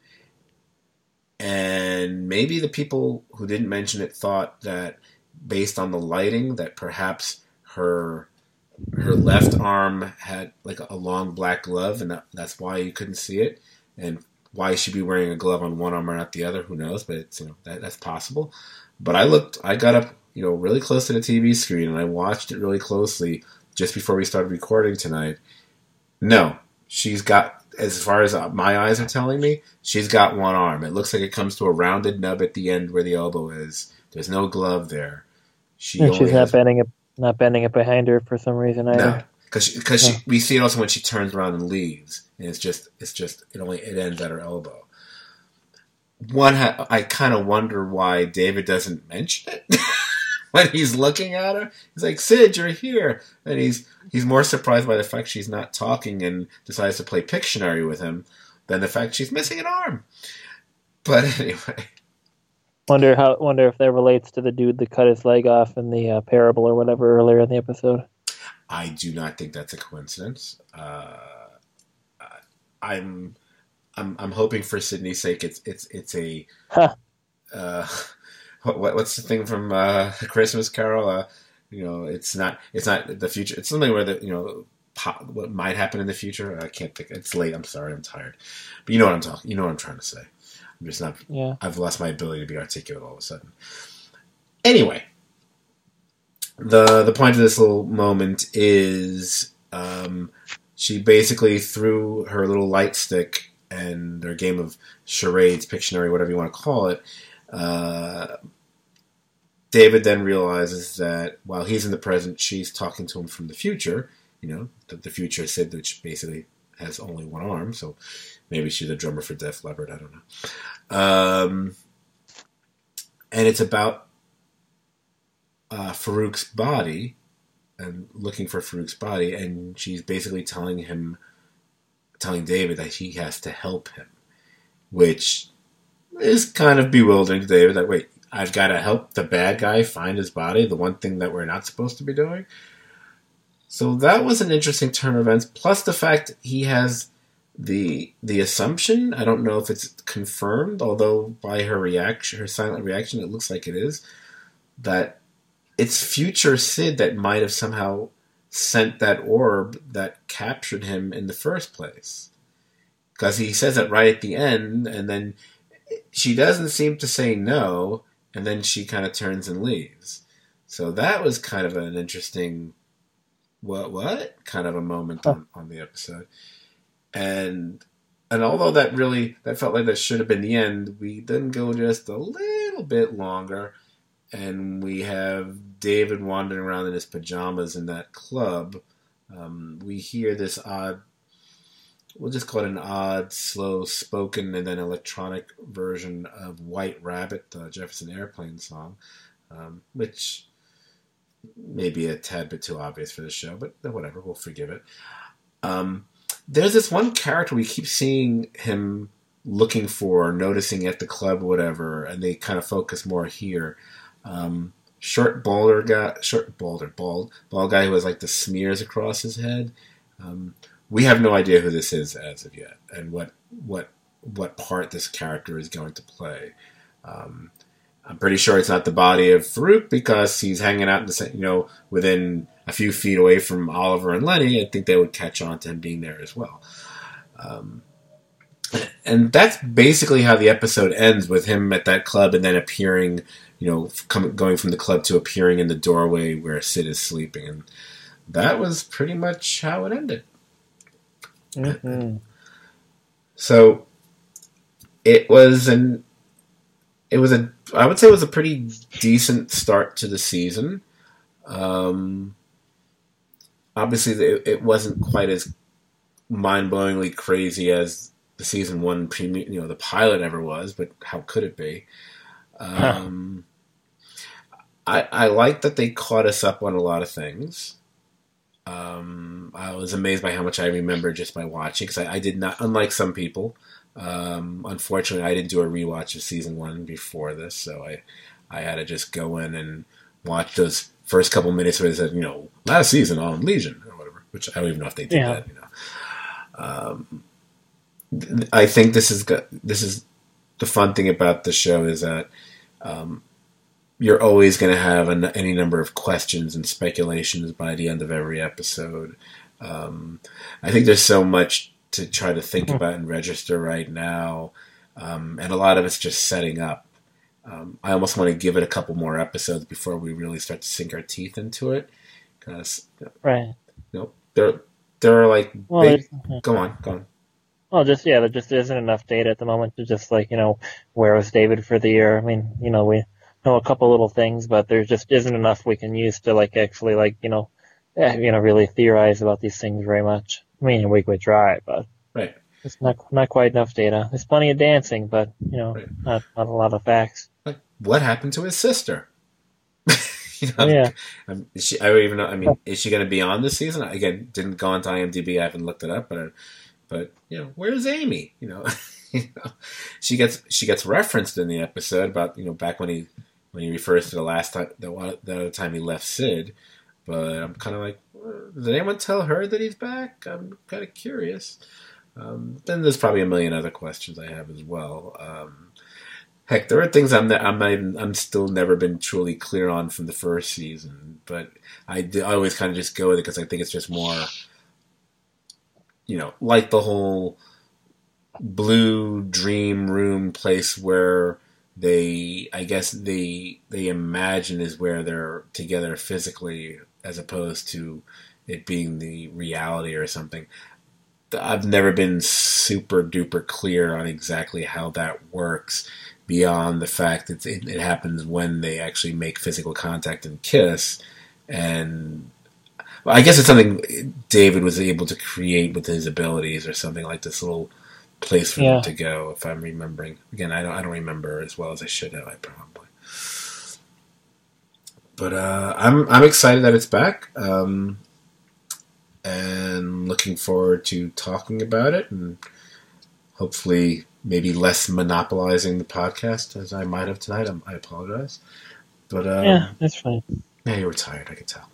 And maybe the people who didn't mention it thought that based on the lighting that perhaps her her left arm had like a long black glove, and that, that's why you couldn't see it. And why she'd be wearing a glove on one arm or not the other, who knows? But it's, you know, that, that's possible. But I looked, I got up, you know, really close to the T V screen, and I watched it really closely just before we started recording tonight. No, she's got, as far as my eyes are telling me, she's got one arm. It looks like it comes to a rounded nub at the end where the elbow is. There's no glove there. She and she's not has, bending it, not bending it behind her for some reason either. No, because because no. we see it also when she turns around and leaves, and it's just it's just it only it ends at her elbow. One, ha- I kind of wonder why David doesn't mention it. When he's looking at her, he's like, "Sid, you're here," and he's he's more surprised by the fact she's not talking and decides to play Pictionary with him than the fact she's missing an arm. But anyway, wonder how wonder if that relates to the dude that cut his leg off in the uh, parable or whatever earlier in the episode. I do not think that's a coincidence. Uh, I'm I'm I'm hoping for Sydney's sake it's it's it's a. Huh. Uh, What, what's the thing from uh, Christmas Carol? Uh, you know, it's not it's not the future. It's something where the you know pop, what might happen in the future. I can't think. It's late. I'm sorry. I'm tired. But you know what I'm talking. You know what I'm trying to say. I'm just not. Yeah. I've lost my ability to be articulate all of a sudden. Anyway, the the point of this little moment is um, she basically threw her little light stick and their game of charades, Pictionary, whatever you want to call it. Uh, David then realizes that while he's in the present, she's talking to him from the future. You know, the, the future Sid, which basically has only one arm, so maybe she's a drummer for Def Leppard. I don't know. Um, and it's about uh, Farouk's body and looking for Farouk's body, and she's basically telling him, telling David that he has to help him, which is kind of bewildering to David. That wait. I've got to help the bad guy find his body, the one thing that we're not supposed to be doing. So that was an interesting turn of events, plus the fact he has the the assumption, I don't know if it's confirmed, although by her reaction, her silent reaction, it looks like it is, that it's future Sid that might have somehow sent that orb that captured him in the first place. Because he says it right at the end, and then she doesn't seem to say no, and then she kind of turns and leaves. So that was kind of an interesting, what, what? Kind of a moment on, on the episode. And and although that really, that felt like that should have been the end, we then go just a little bit longer, and we have David wandering around in his pajamas in that club. Um, we hear this odd, we'll just call it an odd, slow spoken and then electronic version of White Rabbit, the Jefferson Airplane song, um, which may be a tad bit too obvious for this show, but whatever, we'll forgive it. Um, there's this one character we keep seeing him looking for, noticing at the club, or whatever, and they kind of focus more here. Um, short balder guy, short balder, bald, bald guy who has like the smears across his head. Um, we have no idea who this is as of yet, and what what what part this character is going to play. Um, I'm pretty sure it's not the body of Farouk because he's hanging out in the same, you know, within a few feet away from Oliver and Lenny. I think they would catch on to him being there as well. Um, and that's basically how the episode ends, with him at that club and then appearing, you know, coming going from the club to appearing in the doorway where Sid is sleeping. And that was pretty much how it ended. Mm-hmm. So it was an, it was a, I would say it was a pretty decent start to the season. Um, obviously, it, it wasn't quite as mind-blowingly crazy as the season one premiere, you know, the pilot ever was. But how could it be? Um, huh. I I like that they caught us up on a lot of things. Um, I was amazed by how much I remember just by watching, because I, I did not, unlike some people. Um, unfortunately, I didn't do a rewatch of season one before this, so I, I had to just go in and watch those first couple minutes where it said, you know, last season on Legion or whatever, which I don't even know if they did yeah. that. You know, um, I think this is this is the fun thing about the show is that um, you're always going to have an, any number of questions and speculations by the end of every episode. Um, I think there's so much to try to think about and register right now. Um, and a lot of it's just setting up. Um, I almost want to give it a couple more episodes before we really start to sink our teeth into it. Because, right. You know, there, there are like, well, big, go on, go on. Well, just, yeah, there just isn't enough data at the moment to just like, you know, where was David for the year? I mean, you know, we know a couple little things, but there just isn't enough we can use to like actually like, you know, you know, really theorize about these things very much. I mean, we could try, but right. It's not not quite enough data. There's plenty of dancing, but you know, right. not not a lot of facts. Like, what happened to his sister? you know, yeah. Um, is she, I don't even know. I mean, is she going to be on this season? Again, didn't go onto IMDb. I haven't looked it up, but but you know, where's Amy? You know, you know, she gets she gets referenced in the episode about, you know, back when he when he refers to the last time the one the other time he left Sid. But I'm kind of like, did anyone tell her that he's back? I'm kind of curious. Um, then there's probably a million other questions I have as well. Um, heck, there are things I'm not, I'm not even, I'm still never been truly clear on from the first season. But I, I always kind of just go with it because I think it's just more, you know, like the whole blue dream room place where they, I guess they they imagine is where they're together physically, as opposed to it being the reality or something. I've never been super duper clear on exactly how that works, beyond the fact that it, it happens when they actually make physical contact and kiss. And well, I guess it's something David was able to create with his abilities, or something like this little place for yeah. them to go. If I'm remembering, again, I don't I don't remember as well as I should have. I probably. But uh, I'm I'm excited that it's back, um, and looking forward to talking about it, and hopefully maybe less monopolizing the podcast as I might have tonight. I'm, I apologize, but um, yeah, that's fine. Yeah, you were tired. I could tell.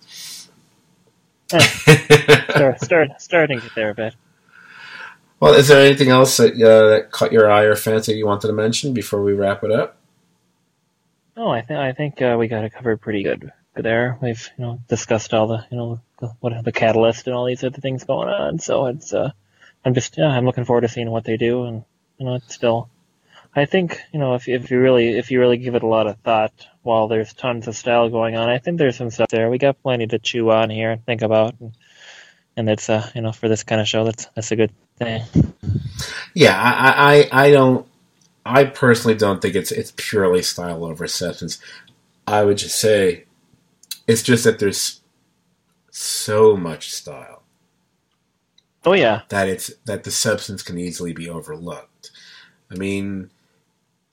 Yeah. start, start, starting to there a bit. Well, is there anything else that, uh, that caught your eye or fancy you wanted to mention before we wrap it up? Oh, I think I think uh, we got it covered pretty good there. We've you know discussed all the you know the, what the catalyst and all these other things going on. So it's uh, I'm just yeah I'm looking forward to seeing what they do, and you know it's still I think you know if if you really if you really give it a lot of thought, while there's tons of style going on, I think there's some stuff there. We got plenty to chew on here and think about, and, and it's uh you know for this kind of show that's that's a good thing. Yeah, I I, I don't. I personally don't think it's it's purely style over substance. I would just say it's just that there's so much style. Oh yeah, that it's that the substance can easily be overlooked. I mean,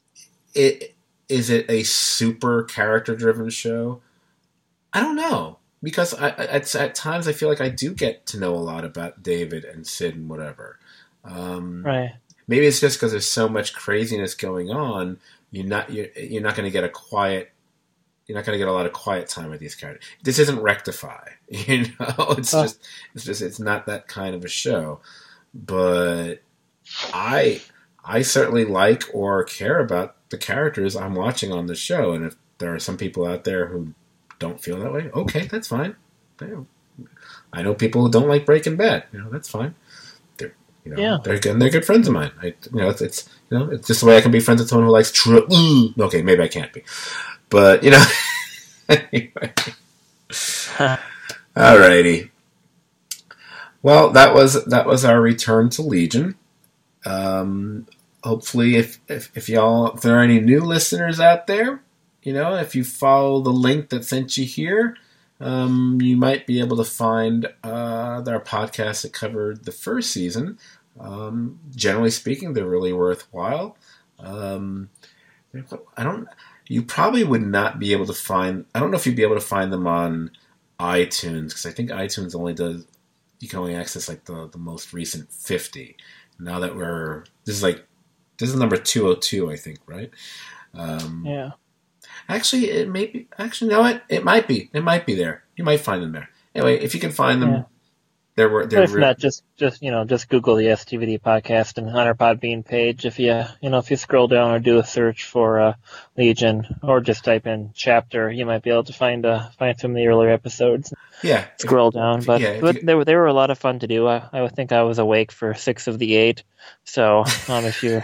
it is it a super character driven show? I don't know. because I, at, at times I feel like I do get to know a lot about David and Sid and whatever. Um, Right. Maybe it's just because there's so much craziness going on. You're not you're, you're not going to get a quiet. You're not going to get a lot of quiet time with these characters. This isn't Rectify, you know. It's Oh. just it's just it's not that kind of a show. But I I certainly like or care about the characters I'm watching on the show, and if there are some people out there who don't feel that way, okay, that's fine. I know people who don't like Breaking Bad. You know, that's fine. They're you know Yeah. they're good. They're good friends of mine. I, you know, it's, it's you know it's just the way I can be friends with someone who likes true. Okay, maybe I can't be, but you know. Anyway. Alrighty. Well, that was that was our return to Legion. Um, hopefully, if, if if y'all, if there are any new listeners out there, you know, if you follow the link that sent you here, um, you might be able to find uh, our podcast that covered the first season. Um, generally speaking, they're really worthwhile. Um, I don't. You probably would not be able to find. I don't know if you'd be able to find them on iTunes, because I think iTunes only does. You can only access like the, the most recent fifty. Now that we're this is like this is number two oh two, I think, right? Um, Yeah. Actually, it may be. Actually, no, it it might be. It might be there. You might find them there. Anyway, if you can find them, Yeah. there were. But They're if re- not, just just you know, just Google the S T V D podcast and on our Podbean page. If you you know if you scroll down or do a search for uh, Legion, or just type in chapter, you might be able to find uh, find some of the earlier episodes. yeah. Scroll down, if- but, yeah, if but you- they were they were a lot of fun to do. I I would think I was awake for six of the eight. So um, if you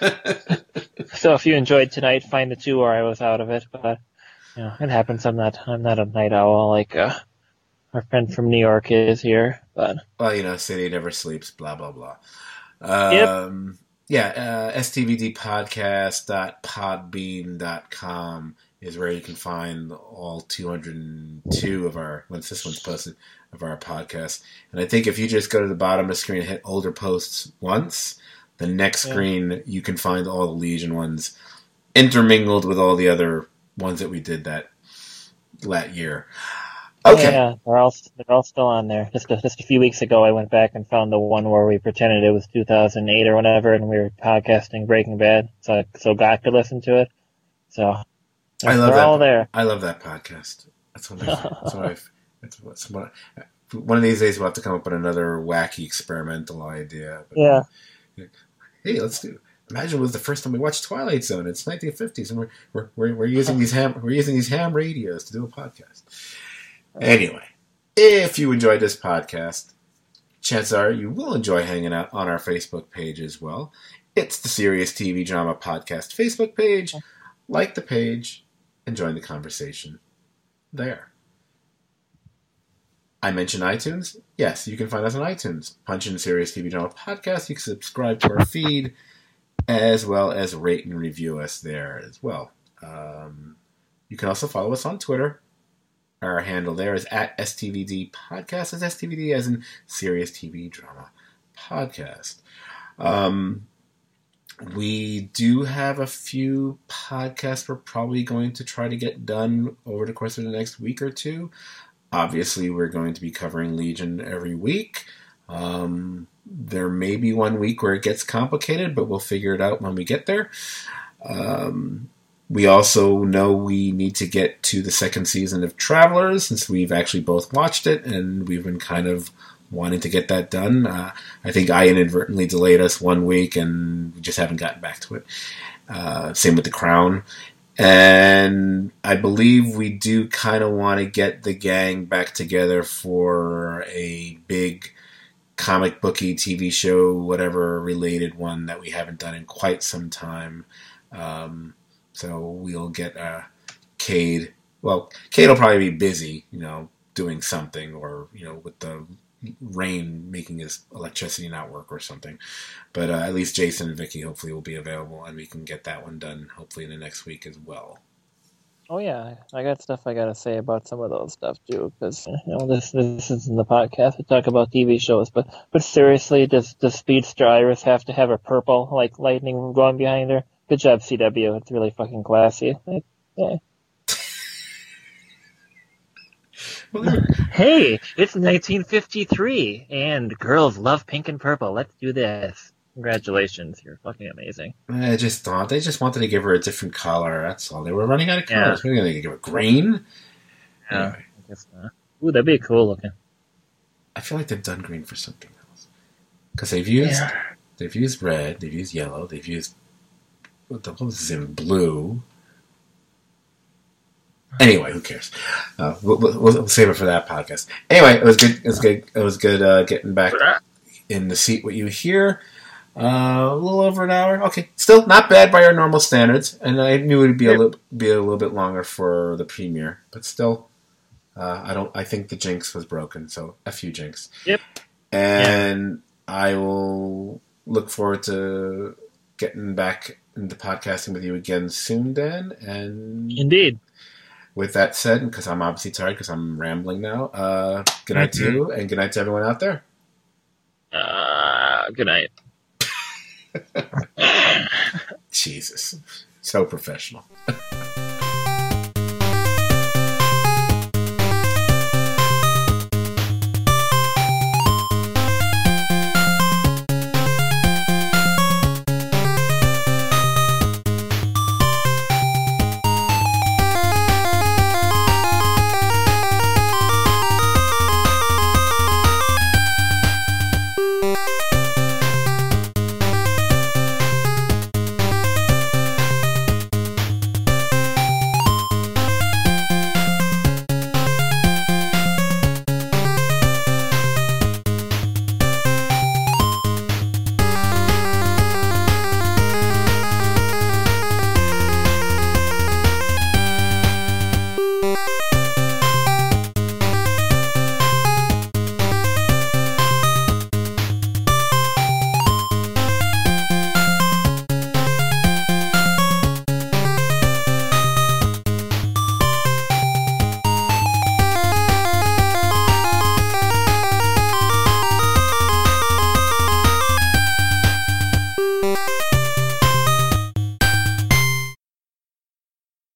so if you enjoyed tonight, find the two where I was out of it. But you know, it happens. I'm not I'm not a night owl like uh, our friend from New York is here. But well, you know, city never sleeps. Blah blah blah. Um, Yeah, uh, S T V D podcast dot podbean dot com is where you can find all two hundred two of our, once this one's posted, of our podcasts. And I think if you just go to the bottom of the screen and hit older posts once, the next Yeah. screen you can find all the Legion ones intermingled with all the other ones that we did that that year. Okay. yeah, they're all they're all still on there. Just a, just a few weeks ago, I went back and found the one where we pretended it was two thousand eight or whatever, and we were podcasting Breaking Bad, so so God could listen to it. So I love they're that. all there. I love that podcast. That's one of my, that's one of my, that's what, that's what, one of these days we'll have to come up with another wacky experimental idea. But, Yeah. Hey, let's do. Imagine it was the first time we watched Twilight Zone. It's nineteen fifties, and we're we're we're, we're using these ham we're using these ham radios to do a podcast. Anyway, if you enjoyed this podcast, chances are you will enjoy hanging out on our Facebook page as well. It's the Serious T V Drama Podcast Facebook page. Like the page and join the conversation there. I mentioned iTunes. Yes, you can find us on iTunes. Punch in Serious T V Drama Podcast. You can subscribe to our feed, as well as rate and review us there as well. Um, you can also follow us on Twitter. Our handle there is at S T V D Podcast. It's S T V D as in Serious T V Drama Podcast. Um, we do have a few podcasts we're probably going to try to get done over the course of the next week or two. Obviously, we're going to be covering Legion every week. Um, there may be one week where it gets complicated, but we'll figure it out when we get there. Um, we also know we need to get to the second season of Travelers, since we've actually both watched it, and we've been kind of wanting to get that done. Uh, I think I inadvertently delayed us one week, and we just haven't gotten back to it. Uh, same with The Crown. And I believe we do kind of want to get the gang back together for a big comic booky T V show, whatever related one that we haven't done in quite some time. Um, so we'll get uh, Cade. Well, Cade will probably be busy, you know, doing something, or, you know, with the rain making his electricity not work or something. But uh, at least Jason and Vicky hopefully will be available, and we can get that one done hopefully in the next week as well. Oh yeah, I got stuff I gotta say about some of those stuff too, because you know this this isn't the podcast to talk about T V shows, but but seriously, does does Speedster Iris have to have a purple like lightning going behind her? Good job, C W. It's really fucking classy. Like, yeah. Hey, it's nineteen fifty-three, and girls love pink and purple. Let's do this. Congratulations, you're fucking amazing. I just thought they just wanted to give her a different color. That's all. They were running out of Yeah. colors. We're going to give her green. Yeah, Anyway, I guess not. Ooh, that'd be cool looking. I feel like they've done green for something else because they've used Yeah. they've used red, they've used yellow, they've used what the what was in blue. Anyway, who cares? Uh, we'll, we'll, we'll save it for that podcast. Anyway, it was good. It was good. It was good uh, getting back in the seat with you here. Uh, a little over an hour. Okay, still not bad by our normal standards. And I knew it'd be Yep. a little be a little bit longer for the premiere, but still, uh, I don't. I think the jinx was broken. So a few jinx. Yep. And I will look forward to getting back into podcasting with you again soon, Dan. And Indeed. with that said, because I'm obviously tired because I'm rambling now, uh, good night Mm-hmm. to you and good night to everyone out there. Uh, good night. Jesus. So professional.